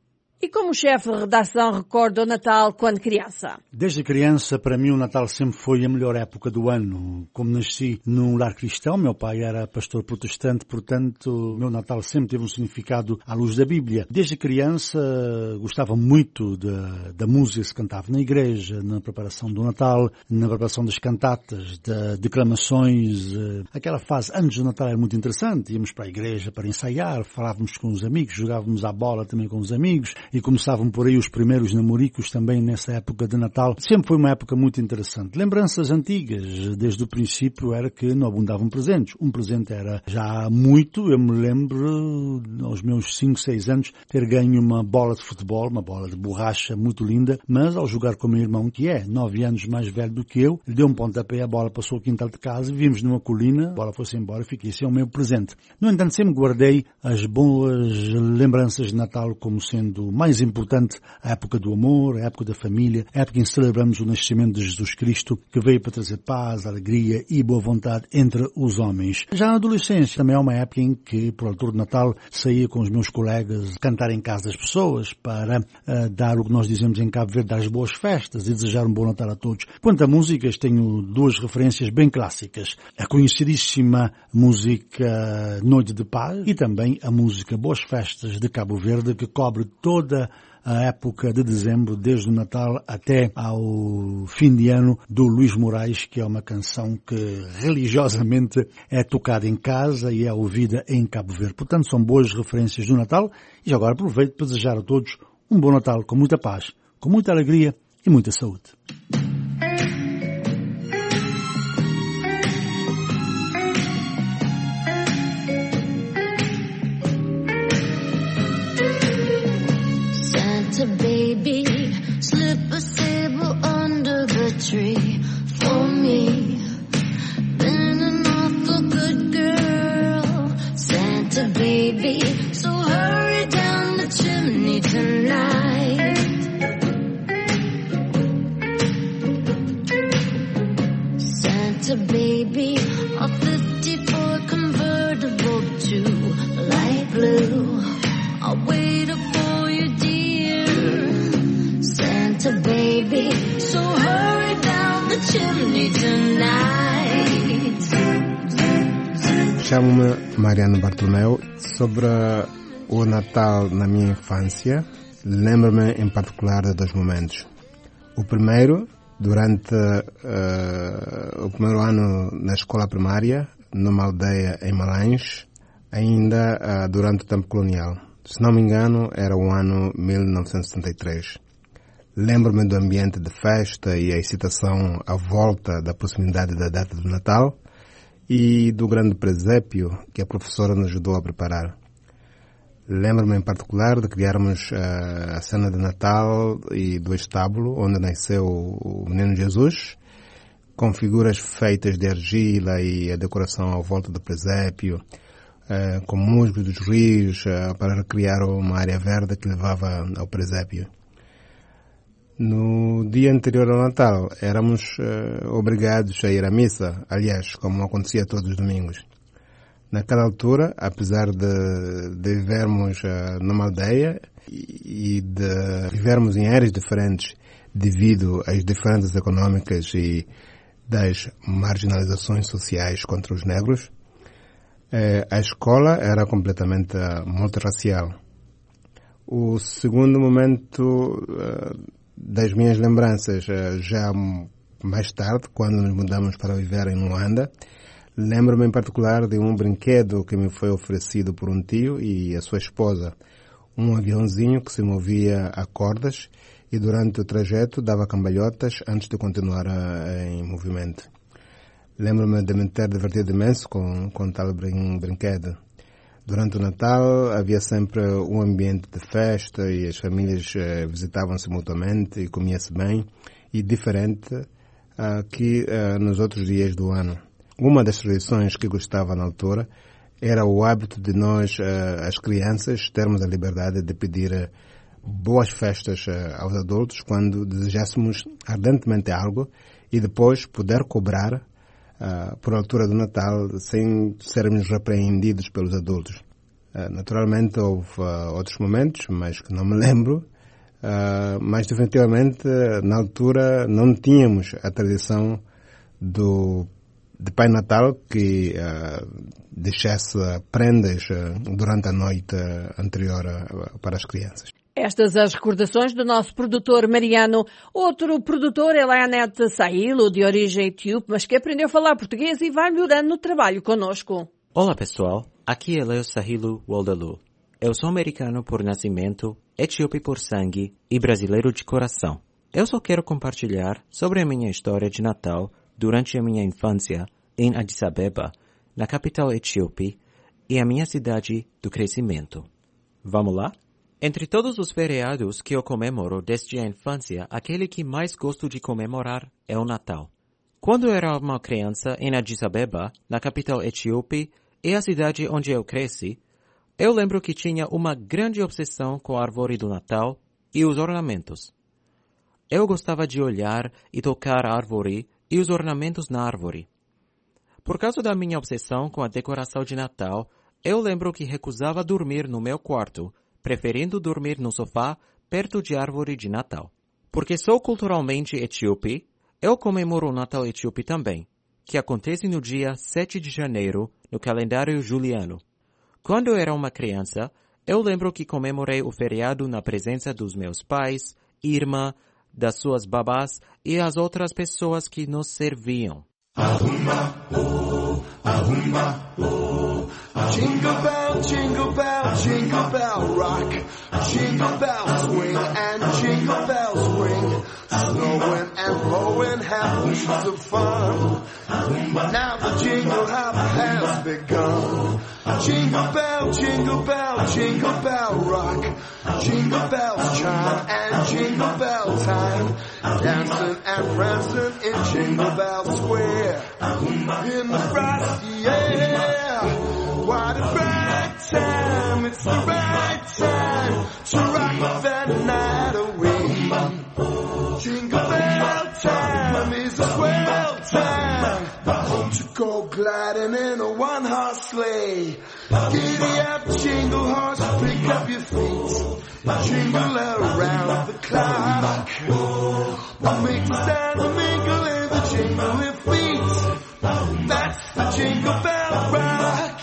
E como chefe de redação recorda o Natal quando criança? Desde criança, para mim, o Natal sempre foi a melhor época do ano. Como nasci num lar cristão, meu pai era pastor protestante, portanto, o meu Natal sempre teve um significado à luz da Bíblia. Desde criança, gostava muito da, da música que se cantava na igreja, na preparação do Natal, na preparação das cantatas, das declamações. Aquela fase antes do Natal era muito interessante. Íamos para a igreja para ensaiar, falávamos com os amigos, jogávamos à bola também com os amigos. E começavam por aí os primeiros namoricos também nessa época de Natal. Sempre foi uma época muito interessante. Lembranças antigas, desde o princípio, era que não abundavam presentes. Um presente era já muito. Eu me lembro, aos meus cinco, seis anos, ter ganho uma bola de futebol, uma bola de borracha muito linda, mas ao jogar com o meu irmão, que é nove anos mais velho do que eu, ele deu um pontapé, a bola passou ao quintal de casa, vimos numa colina, a bola foi-se embora e fiquei sem o meu presente. No entanto, sempre guardei as boas lembranças de Natal como sendo mais importante a época do amor, a época da família, a época em que celebramos o nascimento de Jesus Cristo, que veio para trazer paz, alegria e boa vontade entre os homens. Já na adolescência também é uma época em que, por altura de Natal, saía com os meus colegas cantar em casa das pessoas para uh, dar o que nós dizemos em Cabo Verde, dar as boas festas e desejar um bom Natal a todos. Quanto a músicas, tenho duas referências bem clássicas. A conhecidíssima música Noite de Paz e também a música Boas Festas de Cabo Verde, que cobre toda a época de dezembro, desde o Natal até ao fim de ano, do Luís Moraes, que é uma canção que religiosamente é tocada em casa e é ouvida em Cabo Verde. Portanto, são boas referências do Natal e agora aproveito para desejar a todos um bom Natal com muita paz, com muita alegria e muita saúde. Baby, slip a sable under the tree for me. Been an awful good girl, Santa baby, so hurry down the chimney tonight. Santa baby, a fifty-four convertible to light blue. I'll wait for you, dear Santa baby, so hurry down the chimney tonight. Chamo-me Mariano Bartolomeu. Sobre o Natal na minha infância, lembro-me em particular de dois momentos. O primeiro, durante uh, o primeiro ano na escola primária, numa aldeia em Malães, ainda uh, durante o tempo colonial. Se não me engano, era o ano mil novecentos e setenta e três. Lembro-me do ambiente de festa e a excitação à volta da proximidade da data do Natal e do grande presépio que a professora nos ajudou a preparar. Lembro-me em particular de criarmos uh, a cena de Natal e do estábulo onde nasceu o Menino Jesus, com figuras feitas de argila e a decoração à volta do presépio, Uh, com musgos dos rios uh, para recriar uma área verde que levava ao presépio. No dia anterior ao Natal éramos uh, obrigados a ir à missa, aliás, como acontecia todos os domingos. Naquela altura, apesar de, de vivermos uh, numa aldeia e de vivermos em áreas diferentes devido às diferenças económicas e das marginalizações sociais contra os negros, a escola era completamente multirracial. O segundo momento uh, das minhas lembranças, uh, já mais tarde, quando nos mudamos para viver em Luanda, lembro-me em particular de um brinquedo que me foi oferecido por um tio e a sua esposa. Um aviãozinho que se movia a cordas e durante o trajeto dava cambalhotas antes de continuar a, em movimento. Lembro-me de me ter divertido imenso com, com tal brin, brinquedo. Durante o Natal havia sempre um ambiente de festa e as famílias eh, visitavam-se mutuamente e comia-se bem e diferente uh, que uh, nos outros dias do ano. Uma das tradições que gostava na altura era o hábito de nós, uh, as crianças, termos a liberdade de pedir uh, boas festas uh, aos adultos quando desejássemos ardentemente algo e depois poder cobrar Uh, por altura do Natal, sem sermos repreendidos pelos adultos. Uh, naturalmente houve uh, outros momentos, mas que não me lembro, uh, mas definitivamente na altura não tínhamos a tradição do de Pai Natal que uh, deixasse prendas uh, durante a noite anterior uh, para as crianças. Estas as recordações do nosso produtor Mariano. Outro produtor é Leonete Sahilo, de origem etíope, mas que aprendeu a falar português e vai melhorando no trabalho conosco. Olá pessoal, aqui é Leo Sahilo Waldalu. Eu sou americano por nascimento, etíope por sangue e brasileiro de coração. Eu só quero compartilhar sobre a minha história de Natal durante a minha infância em Addis Abeba, na capital etíope, e a minha cidade do crescimento. Vamos lá? Entre todos os feriados que eu comemoro desde a infância, aquele que mais gosto de comemorar é o Natal. Quando eu era uma criança em Addis Abeba, na capital etíope, e a cidade onde eu cresci, eu lembro que tinha uma grande obsessão com a árvore do Natal e os ornamentos. Eu gostava de olhar e tocar a árvore e os ornamentos na árvore. Por causa da minha obsessão com a decoração de Natal, eu lembro que recusava dormir no meu quarto, preferindo dormir no sofá perto de árvore de Natal. Porque sou culturalmente etíope, eu comemoro o Natal etíope também, que acontece no dia sete de janeiro, no calendário juliano. Quando eu era uma criança, eu lembro que comemorei o feriado na presença dos meus pais, irmã, das suas babás e as outras pessoas que nos serviam. Ahumma, oh, ahumma, oh. Jingle bell, jingle bell, jingle bell rock. Jingle bells swing and jingle bells ring. Snowing and blowing have leaves of fun. Now the jingle hop has begun. Jingle bell, jingle bell, jingle bell rock. Jingle bells chime and jingle bell time. Dancing and prancing in Jingle Bell Square. In the frosty air. What a bright time, it's the right time to rock the night away. Jingle bell time is a swell time. Won't you go gliding in a one-horse sleigh? Giddy up, jingle horse, pick up your feet. Jingle around the clock. What makes the stand the mingle in the jingling feet? That's the Jingle Bell Rock.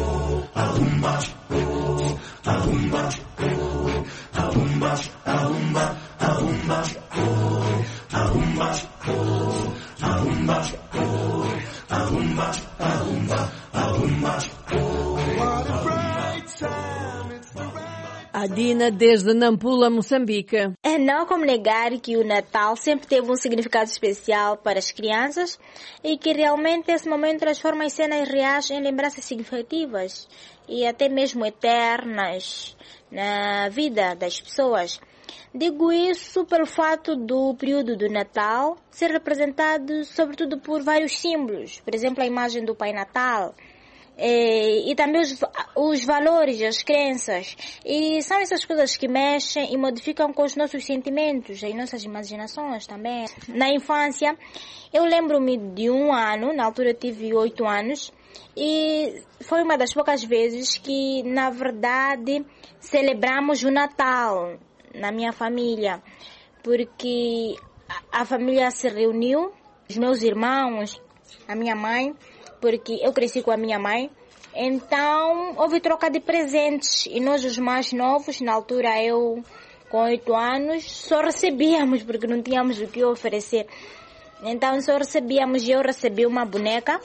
A Dina desde Nampula, Moçambique. É não como negar que o Natal sempre teve um significado especial para as crianças e que realmente esse momento transforma as cenas reais em lembranças significativas e até mesmo eternas na vida das pessoas. Digo isso pelo fato do período do Natal ser representado sobretudo por vários símbolos, por exemplo a imagem do Pai Natal, E, e também os, os valores, as crenças. E são essas coisas que mexem e modificam com os nossos sentimentos, as nossas imaginações também. Na infância, eu lembro-me de um ano, na altura eu tive oito anos, e foi uma das poucas vezes que, na verdade, celebramos o Natal na minha família, porque a, a família se reuniu, os meus irmãos, a minha mãe, porque eu cresci com a minha mãe, então houve troca de presentes e nós os mais novos, na altura eu com oito anos, só recebíamos porque não tínhamos o que oferecer. Então só recebíamos e eu recebi uma boneca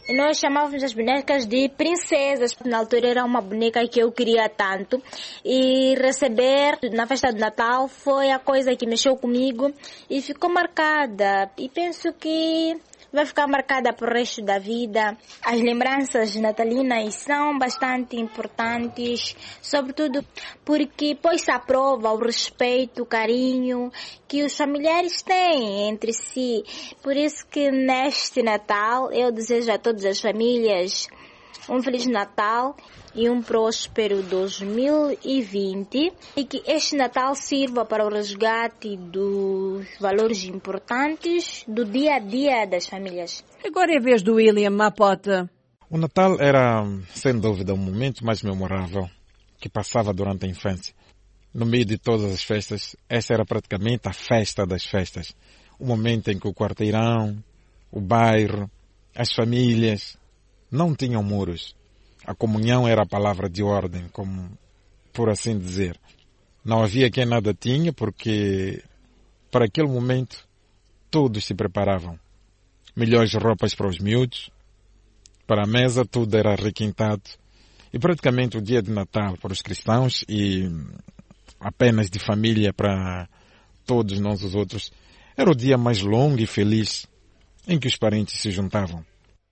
E nós chamávamos as bonecas de princesas. Na altura era uma boneca que eu queria tanto. E receber na festa de Natal foi a coisa que mexeu comigo e ficou marcada. E penso que vai ficar marcada para o resto da vida. As lembranças natalinas são bastante importantes, sobretudo porque pôs-se à prova o respeito, o carinho que os familiares têm entre si. Por isso que neste Natal eu desejo a todas as famílias um Feliz Natal e um próspero dois mil e vinte, e que este Natal sirva para o resgate dos valores importantes do dia a dia das famílias. Agora é a vez do William Mapota. O Natal era, sem dúvida, um momento mais memorável que passava durante a infância. No meio de todas as festas, esta era praticamente a festa das festas. O momento em que o quarteirão, o bairro, as famílias não tinham muros. A comunhão era a palavra de ordem, como por assim dizer. Não havia quem nada tinha, porque para aquele momento todos se preparavam. Melhores roupas para os miúdos, para a mesa tudo era requintado. E praticamente o dia de Natal para os cristãos e apenas de família para todos nós os outros, era o dia mais longo e feliz em que os parentes se juntavam.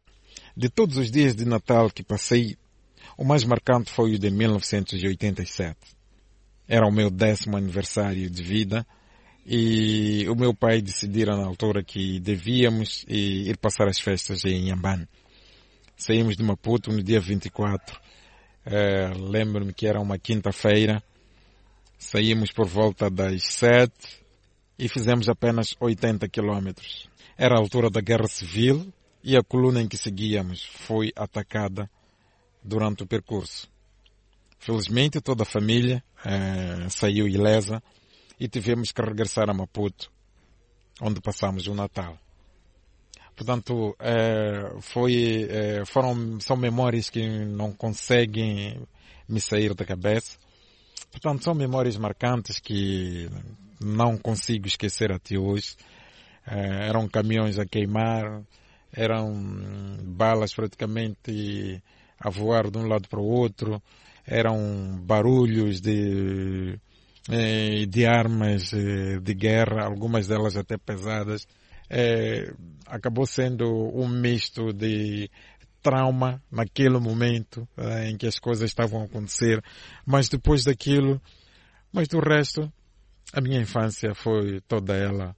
De todos os dias de Natal que passei, o mais marcante foi o de mil novecentos e oitenta e sete. Era o meu décimo aniversário de vida e o meu pai decidiram na altura que devíamos ir passar as festas em Inhambane. Saímos de Maputo no dia vinte e quatro. Uh, lembro-me que era uma quinta-feira. Saímos por volta das sete e fizemos apenas oitenta quilômetros. Era a altura da Guerra Civil e a coluna em que seguíamos foi atacada durante o percurso. Felizmente toda a família eh, saiu ilesa e tivemos que regressar a Maputo, onde passamos o Natal. Portanto, eh, foi, eh, foram, são memórias que não conseguem me sair da cabeça. Portanto, são memórias marcantes que não consigo esquecer até hoje. Eh, eram caminhões a queimar, eram balas praticamente a voar de um lado para o outro, eram barulhos de, de armas de guerra, algumas delas até pesadas. É, acabou sendo um misto de trauma naquele momento é, em que as coisas estavam a acontecer, mas depois daquilo, mas do resto, a minha infância foi toda ela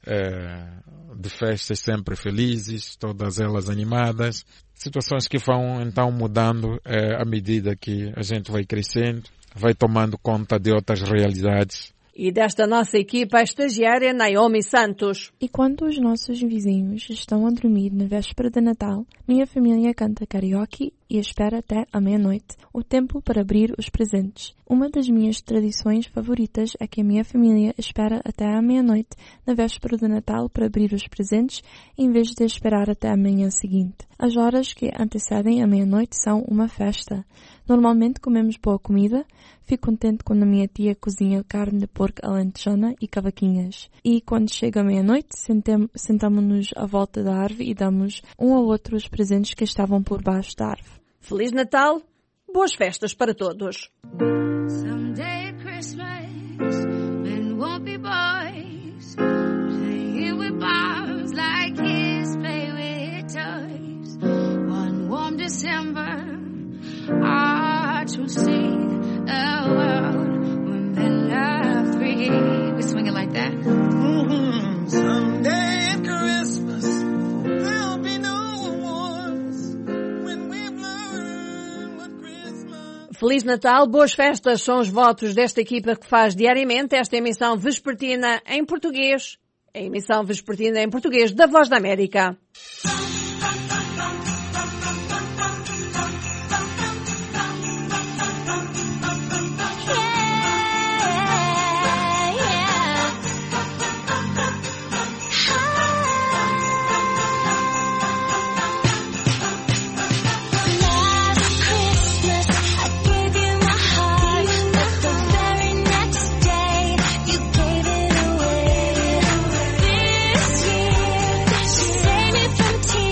É, de festas sempre felizes, todas elas animadas, situações que vão então mudando é, à medida que a gente vai crescendo, vai tomando conta de outras realidades. E desta nossa equipa, a estagiária Naomi Santos. E quando os nossos vizinhos estão a dormir na véspera de Natal, minha família canta karaoke e espera até à meia-noite, o tempo para abrir os presentes. Uma das minhas tradições favoritas é que a minha família espera até à meia-noite na véspera de Natal para abrir os presentes, em vez de esperar até a manhã seguinte. As horas que antecedem a meia-noite são uma festa. Normalmente comemos boa comida. Fico contente quando a minha tia cozinha carne de porco alentejana e cavaquinhas. E quando chega a meia-noite, sentamos-nos à volta da árvore e damos um ao outro os presentes que estavam por baixo da árvore. Feliz Natal, boas festas para todos. Someday Christmas, men won't be boys, playing with bombs like kids play with toys. One warm December, our hearts will see a world where men are free. We swing it like that. Mm-hmm. Someday at Christmas, there'll be no wars when we've learned what Christmas. Feliz Natal, boas festas, são os votos desta equipa que faz diariamente esta emissão vespertina em português. A emissão vespertina em português da Voz da América. From tears.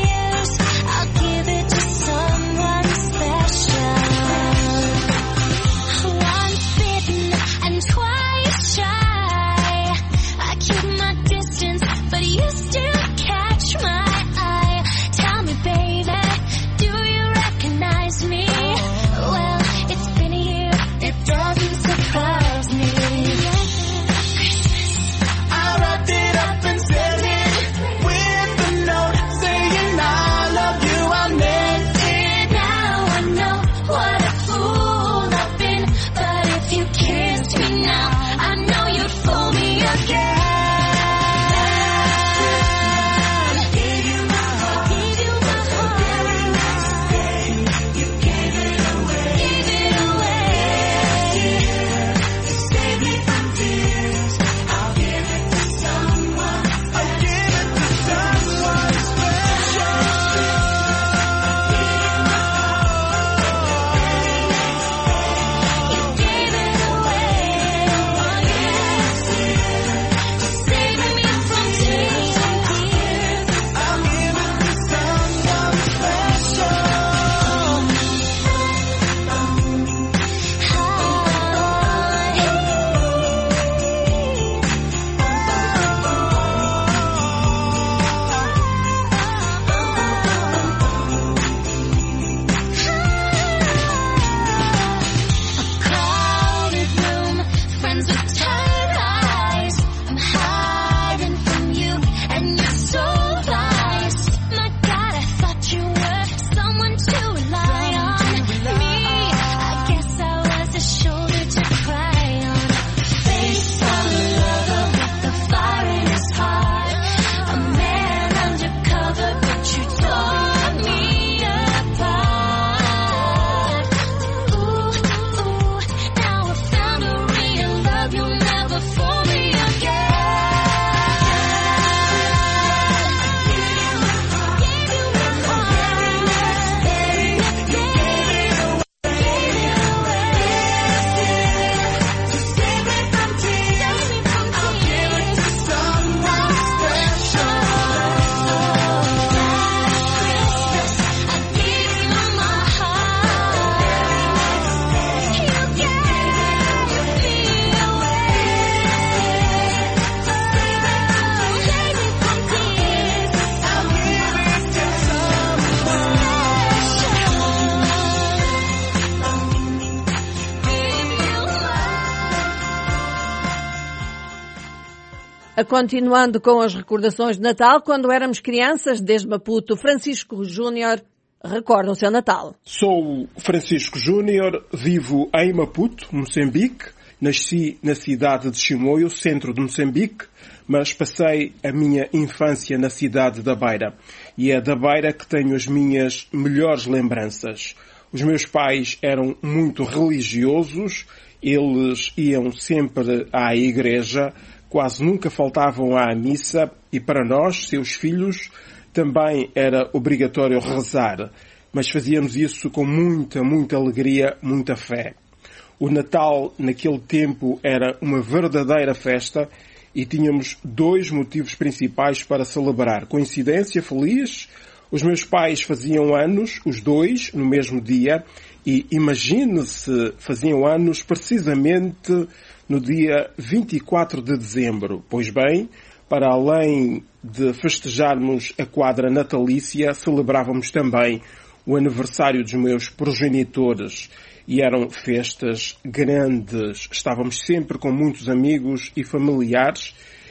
Continuando com as recordações de Natal, quando éramos crianças, desde Maputo, Francisco Júnior recorda o seu Natal. Sou Francisco Júnior, vivo em Maputo, Moçambique. Nasci na cidade de Chimoio, centro de Moçambique, mas passei a minha infância na cidade da Beira. E é da Beira que tenho as minhas melhores lembranças. Os meus pais eram muito religiosos, eles iam sempre à igreja, quase nunca faltavam à missa e para nós, seus filhos, também era obrigatório rezar, mas fazíamos isso com muita, muita alegria, muita fé. O Natal, naquele tempo, era uma verdadeira festa e tínhamos dois motivos principais para celebrar. Coincidência feliz, os meus pais faziam anos, os dois, no mesmo dia, e imagine-se, faziam anos precisamente no dia vinte e quatro de dezembro. Pois bem, para além de festejarmos a quadra natalícia, celebrávamos também o aniversário dos meus progenitores. E eram festas grandes. Estávamos sempre com muitos amigos e familiares.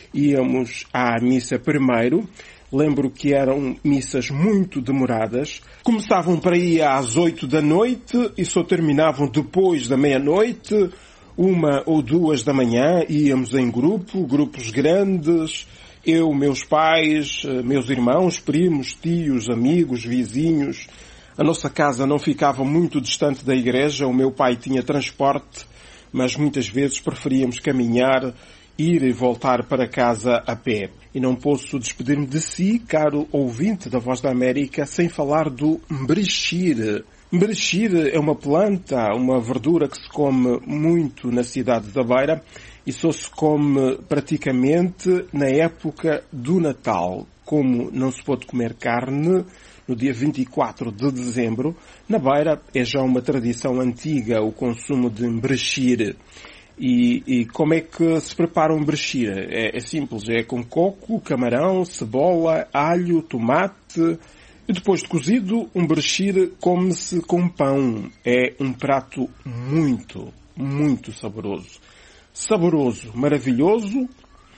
Íamos à missa primeiro. Lembro que eram missas muito demoradas. Começavam para aí às oito da noite e só terminavam depois da meia-noite. Uma ou duas da manhã, íamos em grupo, grupos grandes, eu, meus pais, meus irmãos, primos, tios, amigos, vizinhos. A nossa casa não ficava muito distante da igreja, o meu pai tinha transporte, mas muitas vezes preferíamos caminhar, ir e voltar para casa a pé. E não posso despedir-me de si, caro ouvinte da Voz da América, sem falar do mbrechir. Mbrechir é uma planta, uma verdura que se come muito na cidade da Beira e só se come praticamente na época do Natal. Como não se pode comer carne no dia vinte e quatro de dezembro, na Beira é já uma tradição antiga o consumo de mbrechir. E, e como é que se prepara um mbrechir? É, é simples, é com coco, camarão, cebola, alho, tomate. E depois de cozido, um mbrechir come-se com pão. É um prato muito, muito saboroso. Saboroso, maravilhoso.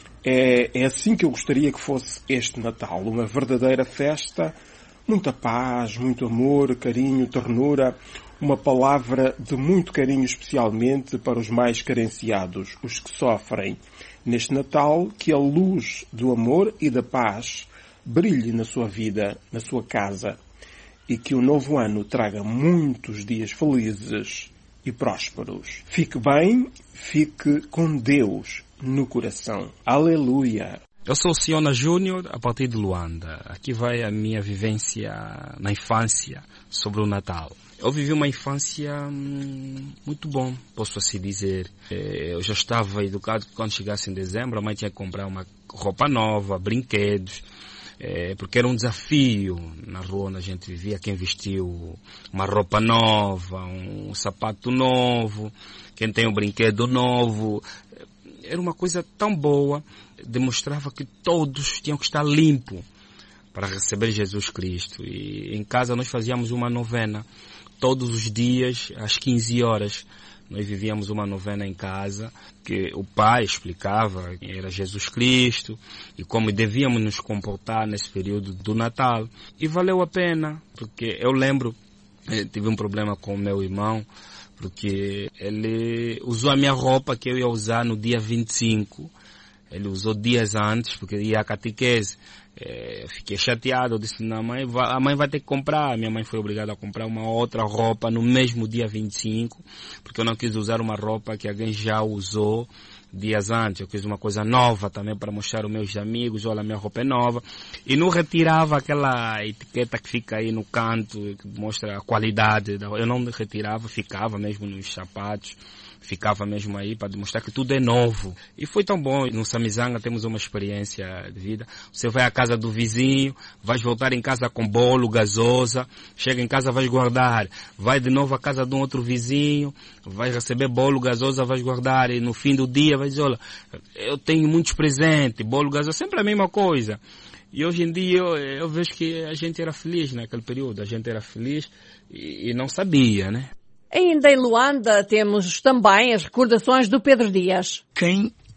É, é assim que eu gostaria que fosse este Natal. Uma verdadeira festa, muita paz, muito amor, carinho, ternura. Uma palavra de muito carinho especialmente para os mais carenciados, os que sofrem. Neste Natal, que a luz do amor e da paz brilhe na sua vida, na sua casa, e que o novo ano traga muitos dias felizes e prósperos. Fique bem, fique com Deus no coração. Aleluia! Eu sou o Siona Júnior, a partir de Luanda. Aqui vai a minha vivência na infância sobre o Natal. Eu vivi uma infância hum, muito bom, posso assim dizer. Eu já estava educado que quando chegasse em dezembro a mãe tinha que comprar uma roupa nova, brinquedos. É, porque era um desafio na rua onde a gente vivia, quem vestiu uma roupa nova, um sapato novo, quem tem um brinquedo novo. Era uma coisa tão boa, demonstrava que todos tinham que estar limpos para receber Jesus Cristo. E em casa nós fazíamos uma novena, todos os dias, às quinze horas. Nós vivíamos uma novena em casa, que o pai explicava quem era Jesus Cristo e como devíamos nos comportar nesse período do Natal. E valeu a pena, porque eu lembro, eu tive um problema com o meu irmão, porque ele usou a minha roupa que eu ia usar no dia vinte e cinco. Ele usou dias antes, porque ia à catequese. É, fiquei chateado, eu disse, não, mãe, vai, a mãe vai ter que comprar. Minha mãe foi obrigada a comprar uma outra roupa no mesmo dia vinte e cinco, porque eu não quis usar uma roupa que alguém já usou dias antes. Eu quis uma coisa nova também para mostrar aos meus amigos, olha, minha roupa é nova. E não retirava aquela etiqueta que fica aí no canto, que mostra a qualidade. Eu não retirava, ficava mesmo nos sapatos. Ficava mesmo aí para demonstrar que tudo é novo. E foi tão bom. No Samizanga temos uma experiência de vida. Você vai à casa do vizinho, vais voltar em casa com bolo, gasosa, chega em casa, vais guardar. Vai de novo à casa de um outro vizinho, vais receber bolo, gasosa, vais guardar. E no fim do dia vais dizer, olha, eu tenho muitos presentes, bolo, gasosa, sempre a mesma coisa. E hoje em dia eu, eu vejo que a gente era feliz naquele período. A gente era feliz e, e não sabia, né? Ainda em Luanda temos também as recordações do Pedro Dias. Quem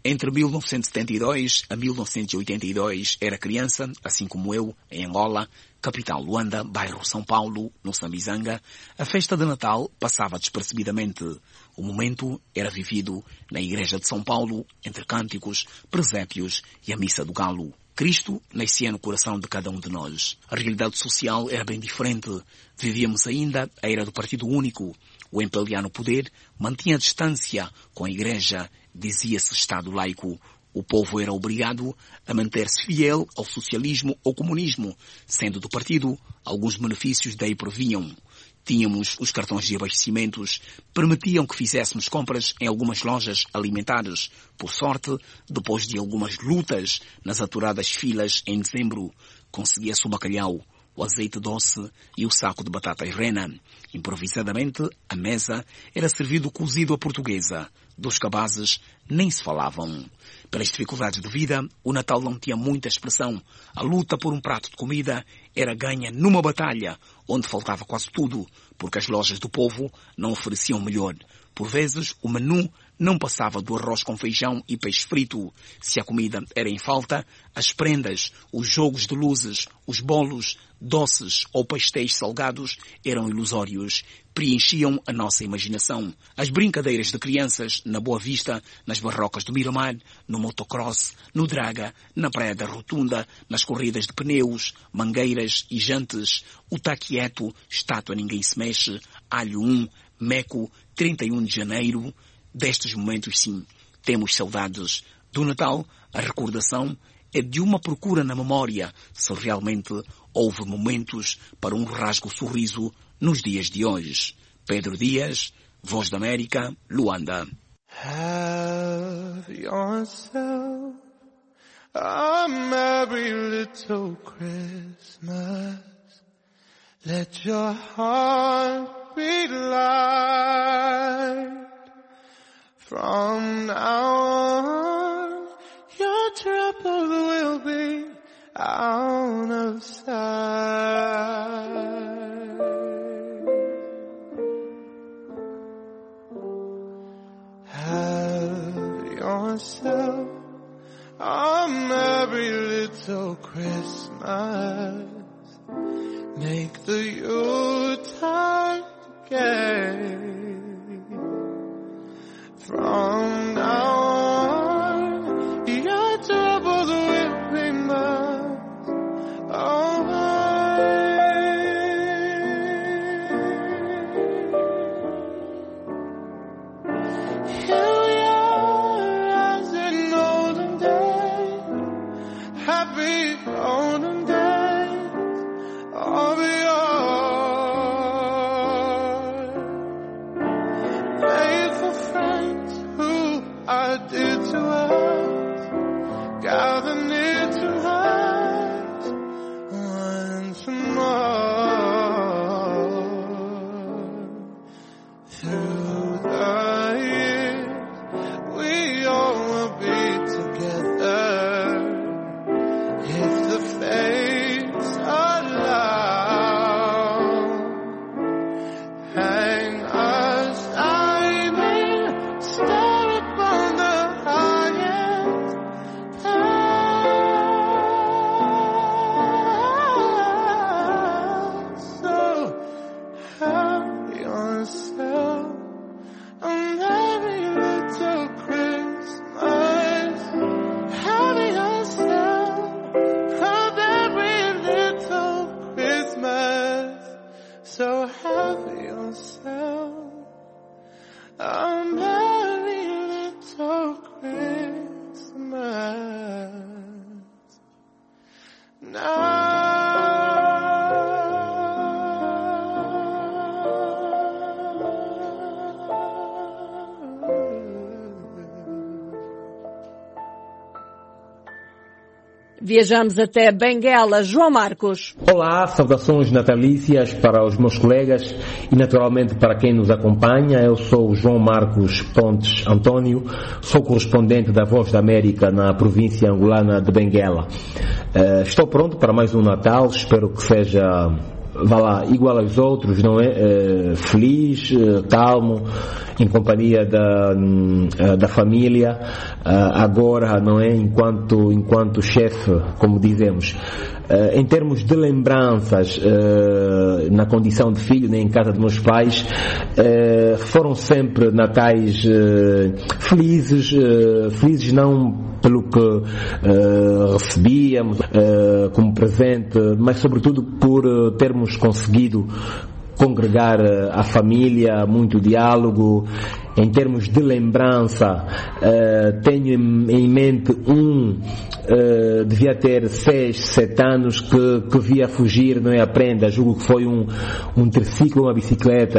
Entre mil novecentos e setenta e dois a mil novecentos e oitenta e dois era criança, assim como eu, em Angola, capital Luanda, bairro São Paulo, no Sambizanga. A festa de Natal passava despercebidamente. O momento era vivido na igreja de São Paulo, entre cânticos, presépios e a missa do galo. Cristo nascia no coração de cada um de nós. A realidade social era bem diferente. Vivíamos ainda a era do Partido Único. O M P L A no poder mantinha a distância com a igreja, dizia-se Estado laico. O povo era obrigado a manter-se fiel ao socialismo ou comunismo. Sendo do partido, alguns benefícios daí provinham. Tínhamos os cartões de abastecimentos, permitiam que fizéssemos compras em algumas lojas alimentares. Por sorte, depois de algumas lutas nas aturadas filas em dezembro, conseguia-se o bacalhau, o azeite doce e o saco de batata rena. Improvisadamente, a mesa era servido cozido à portuguesa. Dos cabazes nem se falavam. Pelas dificuldades de vida, o Natal não tinha muita expressão. A luta por um prato de comida era ganha numa batalha, onde faltava quase tudo, porque as lojas do povo não ofereciam melhor. Por vezes, o menu não passava do arroz com feijão e peixe frito. Se a comida era em falta, as prendas, os jogos de luzes, os bolos, doces ou pastéis salgados eram ilusórios. Preenchiam a nossa imaginação. As brincadeiras de crianças na Boa Vista, nas barrocas do Miramar, no motocross, no Draga, na Praia da Rotunda, nas corridas de pneus, mangueiras e jantes, o tá quieto, estátua ninguém se mexe, alho um, meco, trinta e um de janeiro. Destes momentos, sim, temos saudades. Do Natal, a recordação é de uma procura na memória, se realmente houve momentos para um rasgo sorriso nos dias de hoje. Pedro Dias, Voz da América, Luanda. Have yourself a merry little Christmas. Let your heart be light. From now on, your trouble will be out of sight. Have yourself a merry little Christmas. Make the Yuletide gay. From now on, your troubles will be miles away. Here we are as in olden days, happy olden days of yore. Faithful friends who are dear to us, gather near to us once more. Through the years, we all will be together if the fates allow. Hang us shining star upon the highest path. So have yourself a merry little Christmas. Have yourself a merry little Christmas. So have yourself a merry little Christmas. Now. Viajamos até Benguela. João Marcos. Olá, saudações natalícias para os meus colegas e naturalmente para quem nos acompanha. Eu sou o João Marcos Pontes Antônio, sou correspondente da Voz da América na província angolana de Benguela. Uh, estou pronto para mais um Natal, espero que seja vá lá, igual aos outros, não é? Feliz, calmo, em companhia da, da família, agora, não é? Enquanto, enquanto chefe, como dizemos. Uh, em termos de lembranças, uh, na condição de filho, né, em casa dos meus pais, uh, foram sempre natais uh, felizes, uh, felizes não pelo que uh, recebíamos uh, como presente, mas sobretudo por uh, termos conseguido congregar a família, muito diálogo. Em termos de lembrança, uh, tenho em, em mente um, uh, devia ter seis, sete anos, que, que via fugir, não é, a prenda, julgo que foi um, um triciclo, uma bicicleta,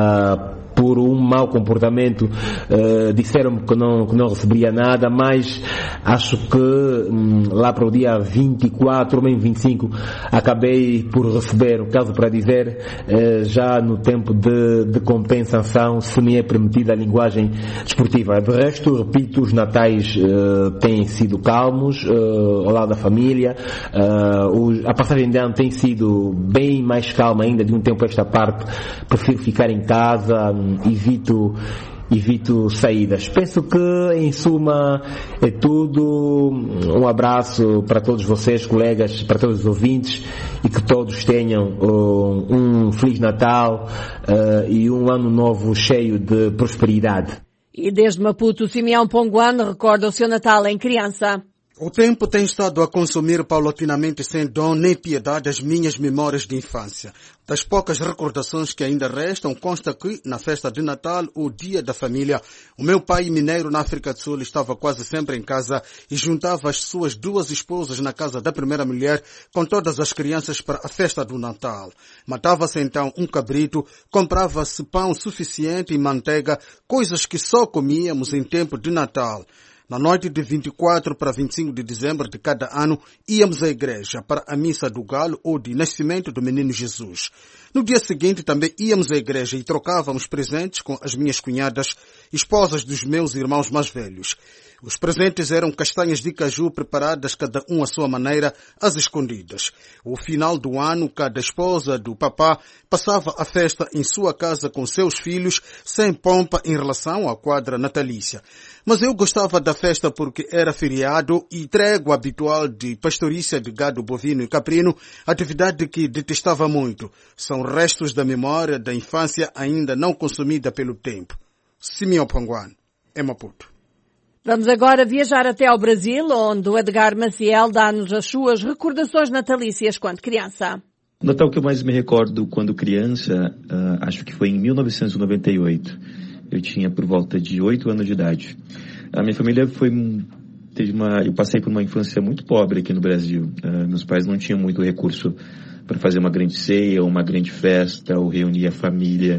uh, por um mau comportamento, uh, disseram-me que não, que não receberia nada, mas acho que um, lá para o dia vinte e quatro ou mesmo vinte e cinco acabei por receber, o caso para dizer, uh, já no tempo de, de compensação, se me é permitida a linguagem desportiva. De resto, repito, os natais uh, têm sido calmos, uh, ao lado da família, uh, o, a passagem de ano tem sido bem mais calma ainda, de um tempo a esta parte, prefiro ficar em casa, evito evito saídas. Penso que, em suma, é tudo. Um abraço para todos vocês, colegas, para todos os ouvintes, e que todos tenham uh, um Feliz Natal uh, e um ano novo cheio de prosperidade. E desde Maputo, Simeão Ponguano recorda o seu Natal em criança. O tempo tem estado a consumir paulatinamente, sem dom nem piedade, as minhas memórias de infância. Das poucas recordações que ainda restam, consta que, na festa de Natal, o dia da família, o meu pai mineiro na África do Sul estava quase sempre em casa e juntava as suas duas esposas na casa da primeira mulher com todas as crianças para a festa do Natal. Matava-se então um cabrito, comprava-se pão suficiente e manteiga, coisas que só comíamos em tempo de Natal. Na noite de vinte e quatro para vinte e cinco de dezembro de cada ano, íamos à igreja para a missa do galo ou de nascimento do menino Jesus. No dia seguinte também íamos à igreja e trocávamos presentes com as minhas cunhadas, esposas dos meus irmãos mais velhos. Os presentes eram castanhas de caju preparadas cada um à sua maneira, às escondidas. Ao final do ano, cada esposa do papá passava a festa em sua casa com seus filhos, sem pompa em relação à quadra natalícia. Mas eu gostava da festa porque era feriado e trégua habitual de pastorícia de gado bovino e caprino, atividade que detestava muito. São restos da memória da infância ainda não consumida pelo tempo. Simeão Ponguano, em Maputo. Vamos agora viajar até ao Brasil, onde o Edgar Maciel dá-nos as suas recordações natalícias quando criança. O Natal que eu mais me recordo quando criança, uh, acho que foi em mil novecentos e noventa e oito. Eu tinha por volta de oito anos de idade. A minha família foi... Teve uma, eu passei por uma infância muito pobre aqui no Brasil. Uh, meus pais não tinham muito recurso para fazer uma grande ceia, uma grande festa, ou reunir a família.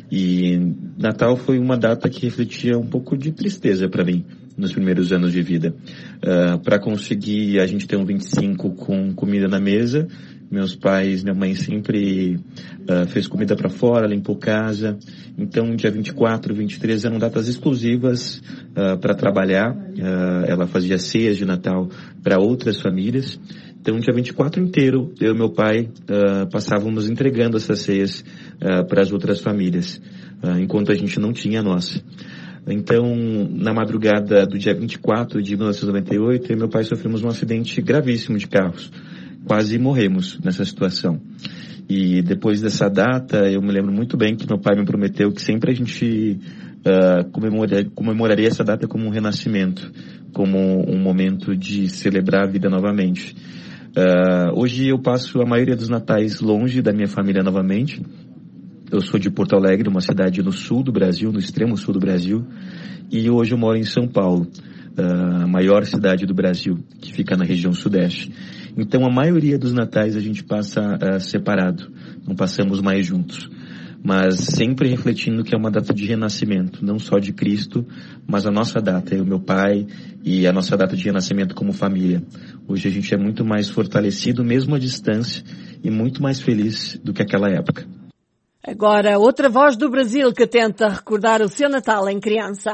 E Natal foi uma data que refletia um pouco de tristeza para mim nos primeiros anos de vida. Uh, para conseguir a gente ter um vinte e cinco com comida na mesa, meus pais, minha mãe sempre uh, fez comida para fora, limpou casa. Então, dia vinte e quatro, vinte e três eram datas exclusivas uh, para trabalhar. Uh, ela fazia ceias de Natal para outras famílias. Então, dia vinte e quatro inteiro, eu e meu pai uh, passávamos entregando essas ceias uh, para as outras famílias, uh, enquanto a gente não tinha a nossa. Então, na madrugada do dia vinte e quatro de mil novecentos e noventa e oito, eu e meu pai sofremos um acidente gravíssimo de carros. Quase morremos nessa situação. E depois dessa data, eu me lembro muito bem que meu pai me prometeu que sempre a gente uh, comemora, comemoraria essa data como um renascimento, como um momento de celebrar a vida novamente. Uh, hoje eu passo a maioria dos natais longe da minha família novamente. Eu sou de Porto Alegre, uma cidade no sul do Brasil, no extremo sul do Brasil, e hoje eu moro em São Paulo, a maior cidade do Brasil, que fica na região sudeste. Então a maioria dos natais a gente passa uh, separado, não passamos mais juntos, mas sempre refletindo que é uma data de renascimento, não só de Cristo, mas a nossa data, eu, meu pai, e a nossa data de renascimento como família. Hoje a gente é muito mais fortalecido, mesmo à distância, e muito mais feliz do que aquela época. Agora, outra voz do Brasil que tenta recordar o seu Natal em criança.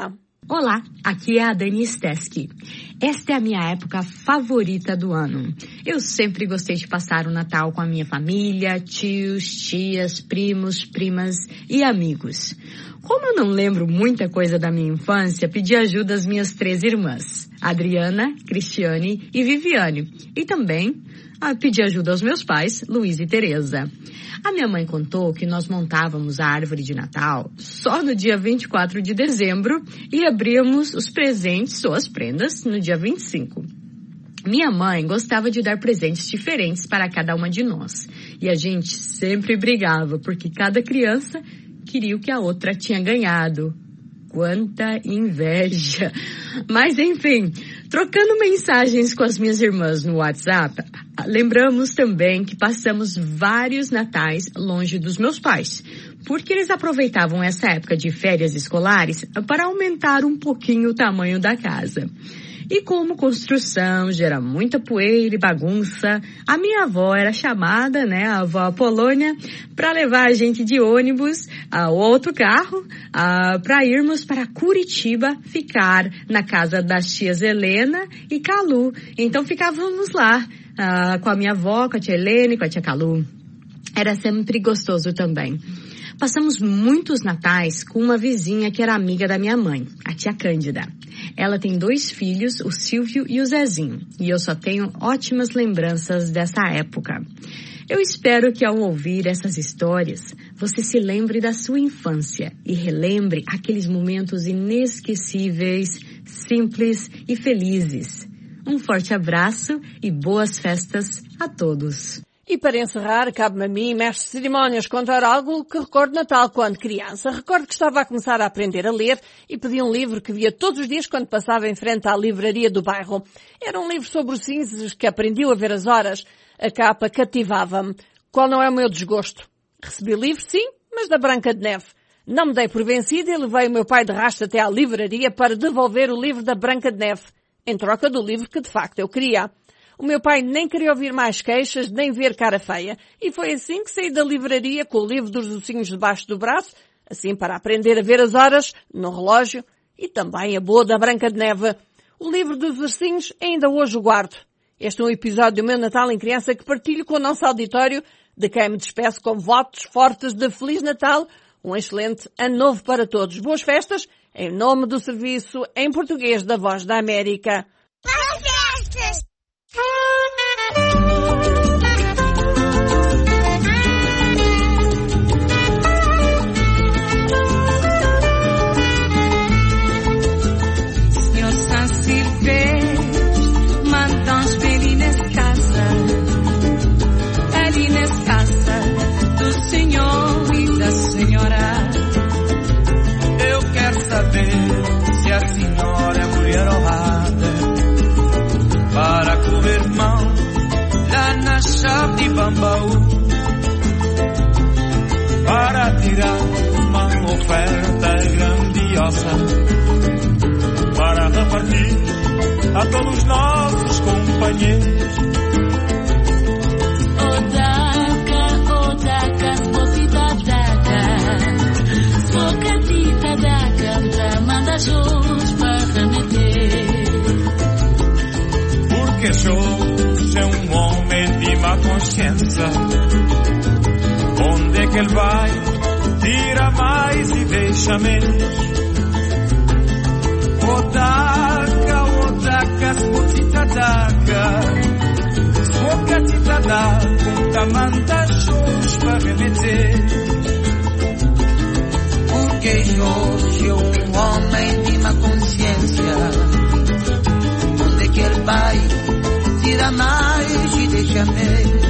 Olá, aqui é a Dani Steski. Esta é a minha época favorita do ano. Eu sempre gostei de passar o Natal com a minha família, tios, tias, primos, primas e amigos. Como eu não lembro muita coisa da minha infância, pedi ajuda às minhas três irmãs, Adriana, Cristiane e Viviane. E também ah, pedi ajuda aos meus pais, Luiz e Tereza. A minha mãe contou que nós montávamos a árvore de Natal só no dia vinte e quatro de dezembro e abríamos os presentes ou as prendas no dia vinte e cinco. Minha mãe gostava de dar presentes diferentes para cada uma de nós. E a gente sempre brigava, porque cada criança queria o que a outra tinha ganhado. Quanta inveja! Mas enfim, trocando mensagens com as minhas irmãs no WhatsApp, lembramos também que passamos vários natais longe dos meus pais, porque eles aproveitavam essa época de férias escolares para aumentar um pouquinho o tamanho da casa. E como construção gera muita poeira e bagunça, a minha avó era chamada, né, a avó Apolônia, para levar a gente de ônibus a outro carro, para irmos para Curitiba ficar na casa das tias Helena e Calu. Então ficávamos lá a, com a minha avó, com a tia Helena e com a tia Calu. Era sempre gostoso também. Passamos muitos natais com uma vizinha que era amiga da minha mãe, a tia Cândida. Ela tem dois filhos, o Silvio e o Zezinho, e eu só tenho ótimas lembranças dessa época. Eu espero que ao ouvir essas histórias, você se lembre da sua infância e relembre aqueles momentos inesquecíveis, simples e felizes. Um forte abraço e boas festas a todos. E para encerrar, cabe-me a mim, mestre de cerimónias, contar algo que recordo Natal quando criança. Recordo que estava a começar a aprender a ler e pedi um livro que via todos os dias quando passava em frente à livraria do bairro. Era um livro sobre os cinzas que aprendi a ver as horas. A capa cativava-me. Qual não é o meu desgosto? Recebi o livro, sim, mas da Branca de Neve. Não me dei por vencida e levei o meu pai de rastro até à livraria para devolver o livro da Branca de Neve, em troca do livro que de facto eu queria. O meu pai nem queria ouvir mais queixas, nem ver cara feia. E foi assim que saí da livraria com o livro dos ursinhos debaixo do braço, assim para aprender a ver as horas no relógio e também a boa da Branca de Neve. O livro dos ursinhos ainda hoje o guardo. Este é um episódio do meu Natal em criança que partilho com o nosso auditório, de quem me despeço com votos fortes de Feliz Natal, um excelente ano novo para todos. Boas festas, em nome do serviço em português da Voz da América. Boas festas! Senhor Saint-Sylvestre, mantens bem nessa casa, ali nessa casa do Senhor e da Senhora. Eu quero saber se a senhora é mulher honrada para correr mão lá na chave de Bambaú, para tirar uma oferta grandiosa para repartir a todos os nossos companheiros. Oh daca, oh daca, botita daca, bocatita daca, manda jus para remeter. Porque Jorge é um homem de má consciência. Onde é que ele vai? Tira mais e deixa menos. Odaca, odaca, spotita daca, spocatita daca, manda Jorge para remeter. Porque Jorge é um homem de má consciência. Onde é que ele vai? Tira mais e deixa menos.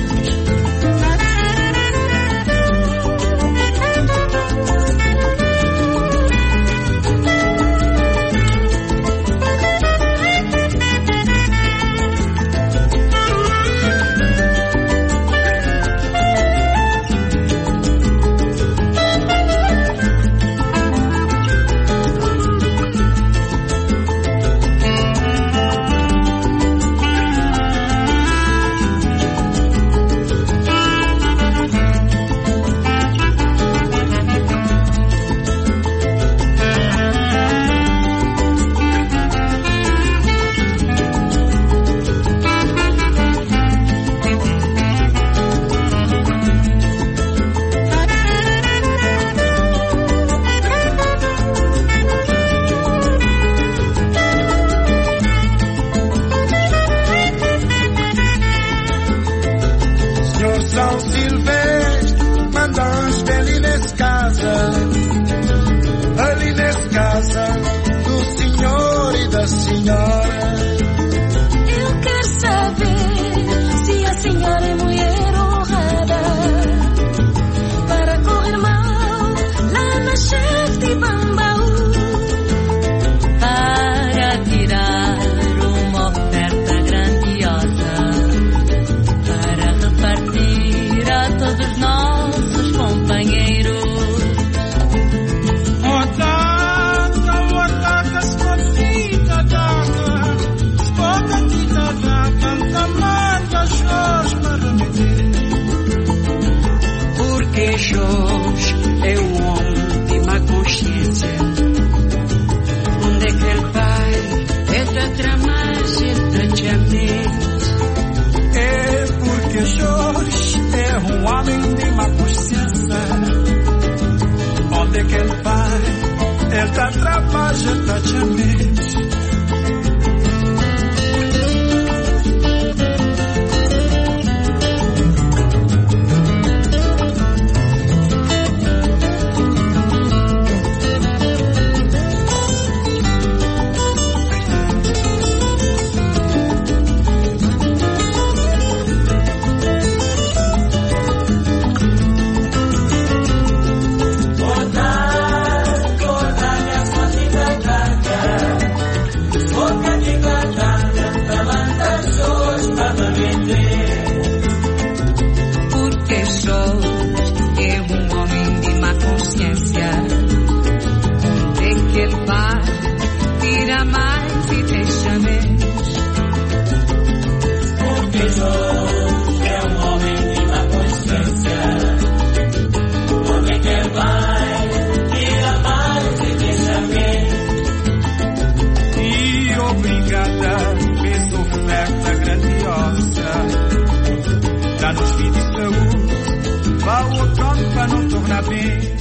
happy.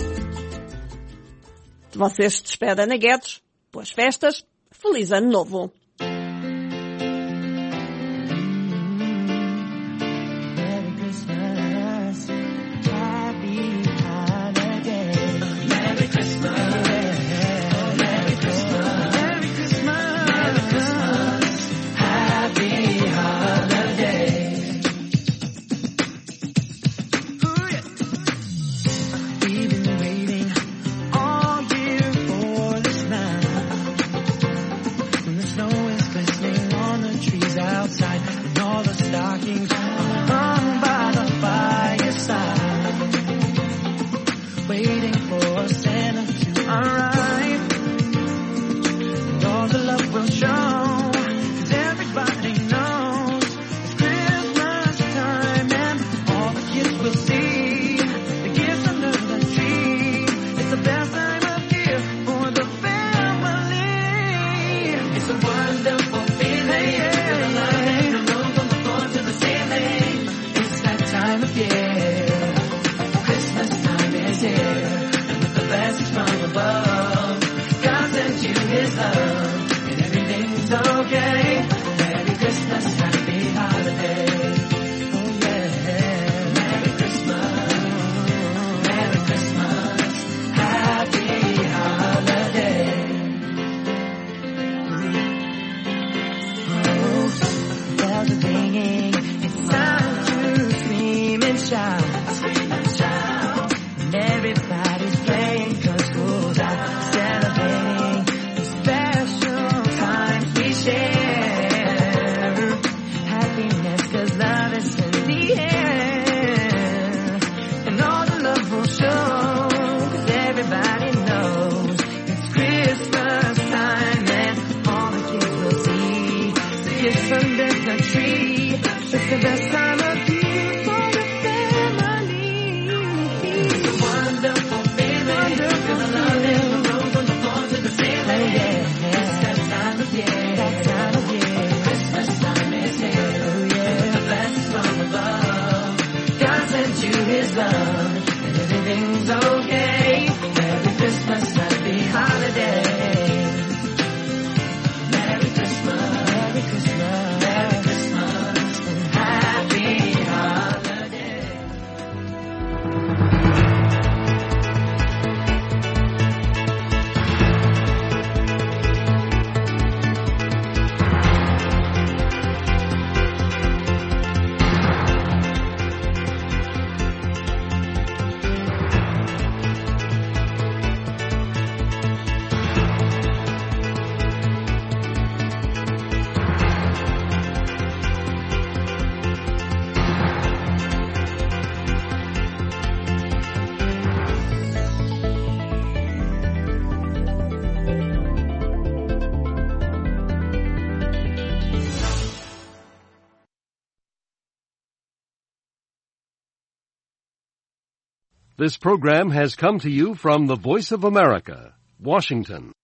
Vocês se despedem na Guedes. Boas festas. Feliz Ano Novo. This program has come to you from the Voice of America, Washington.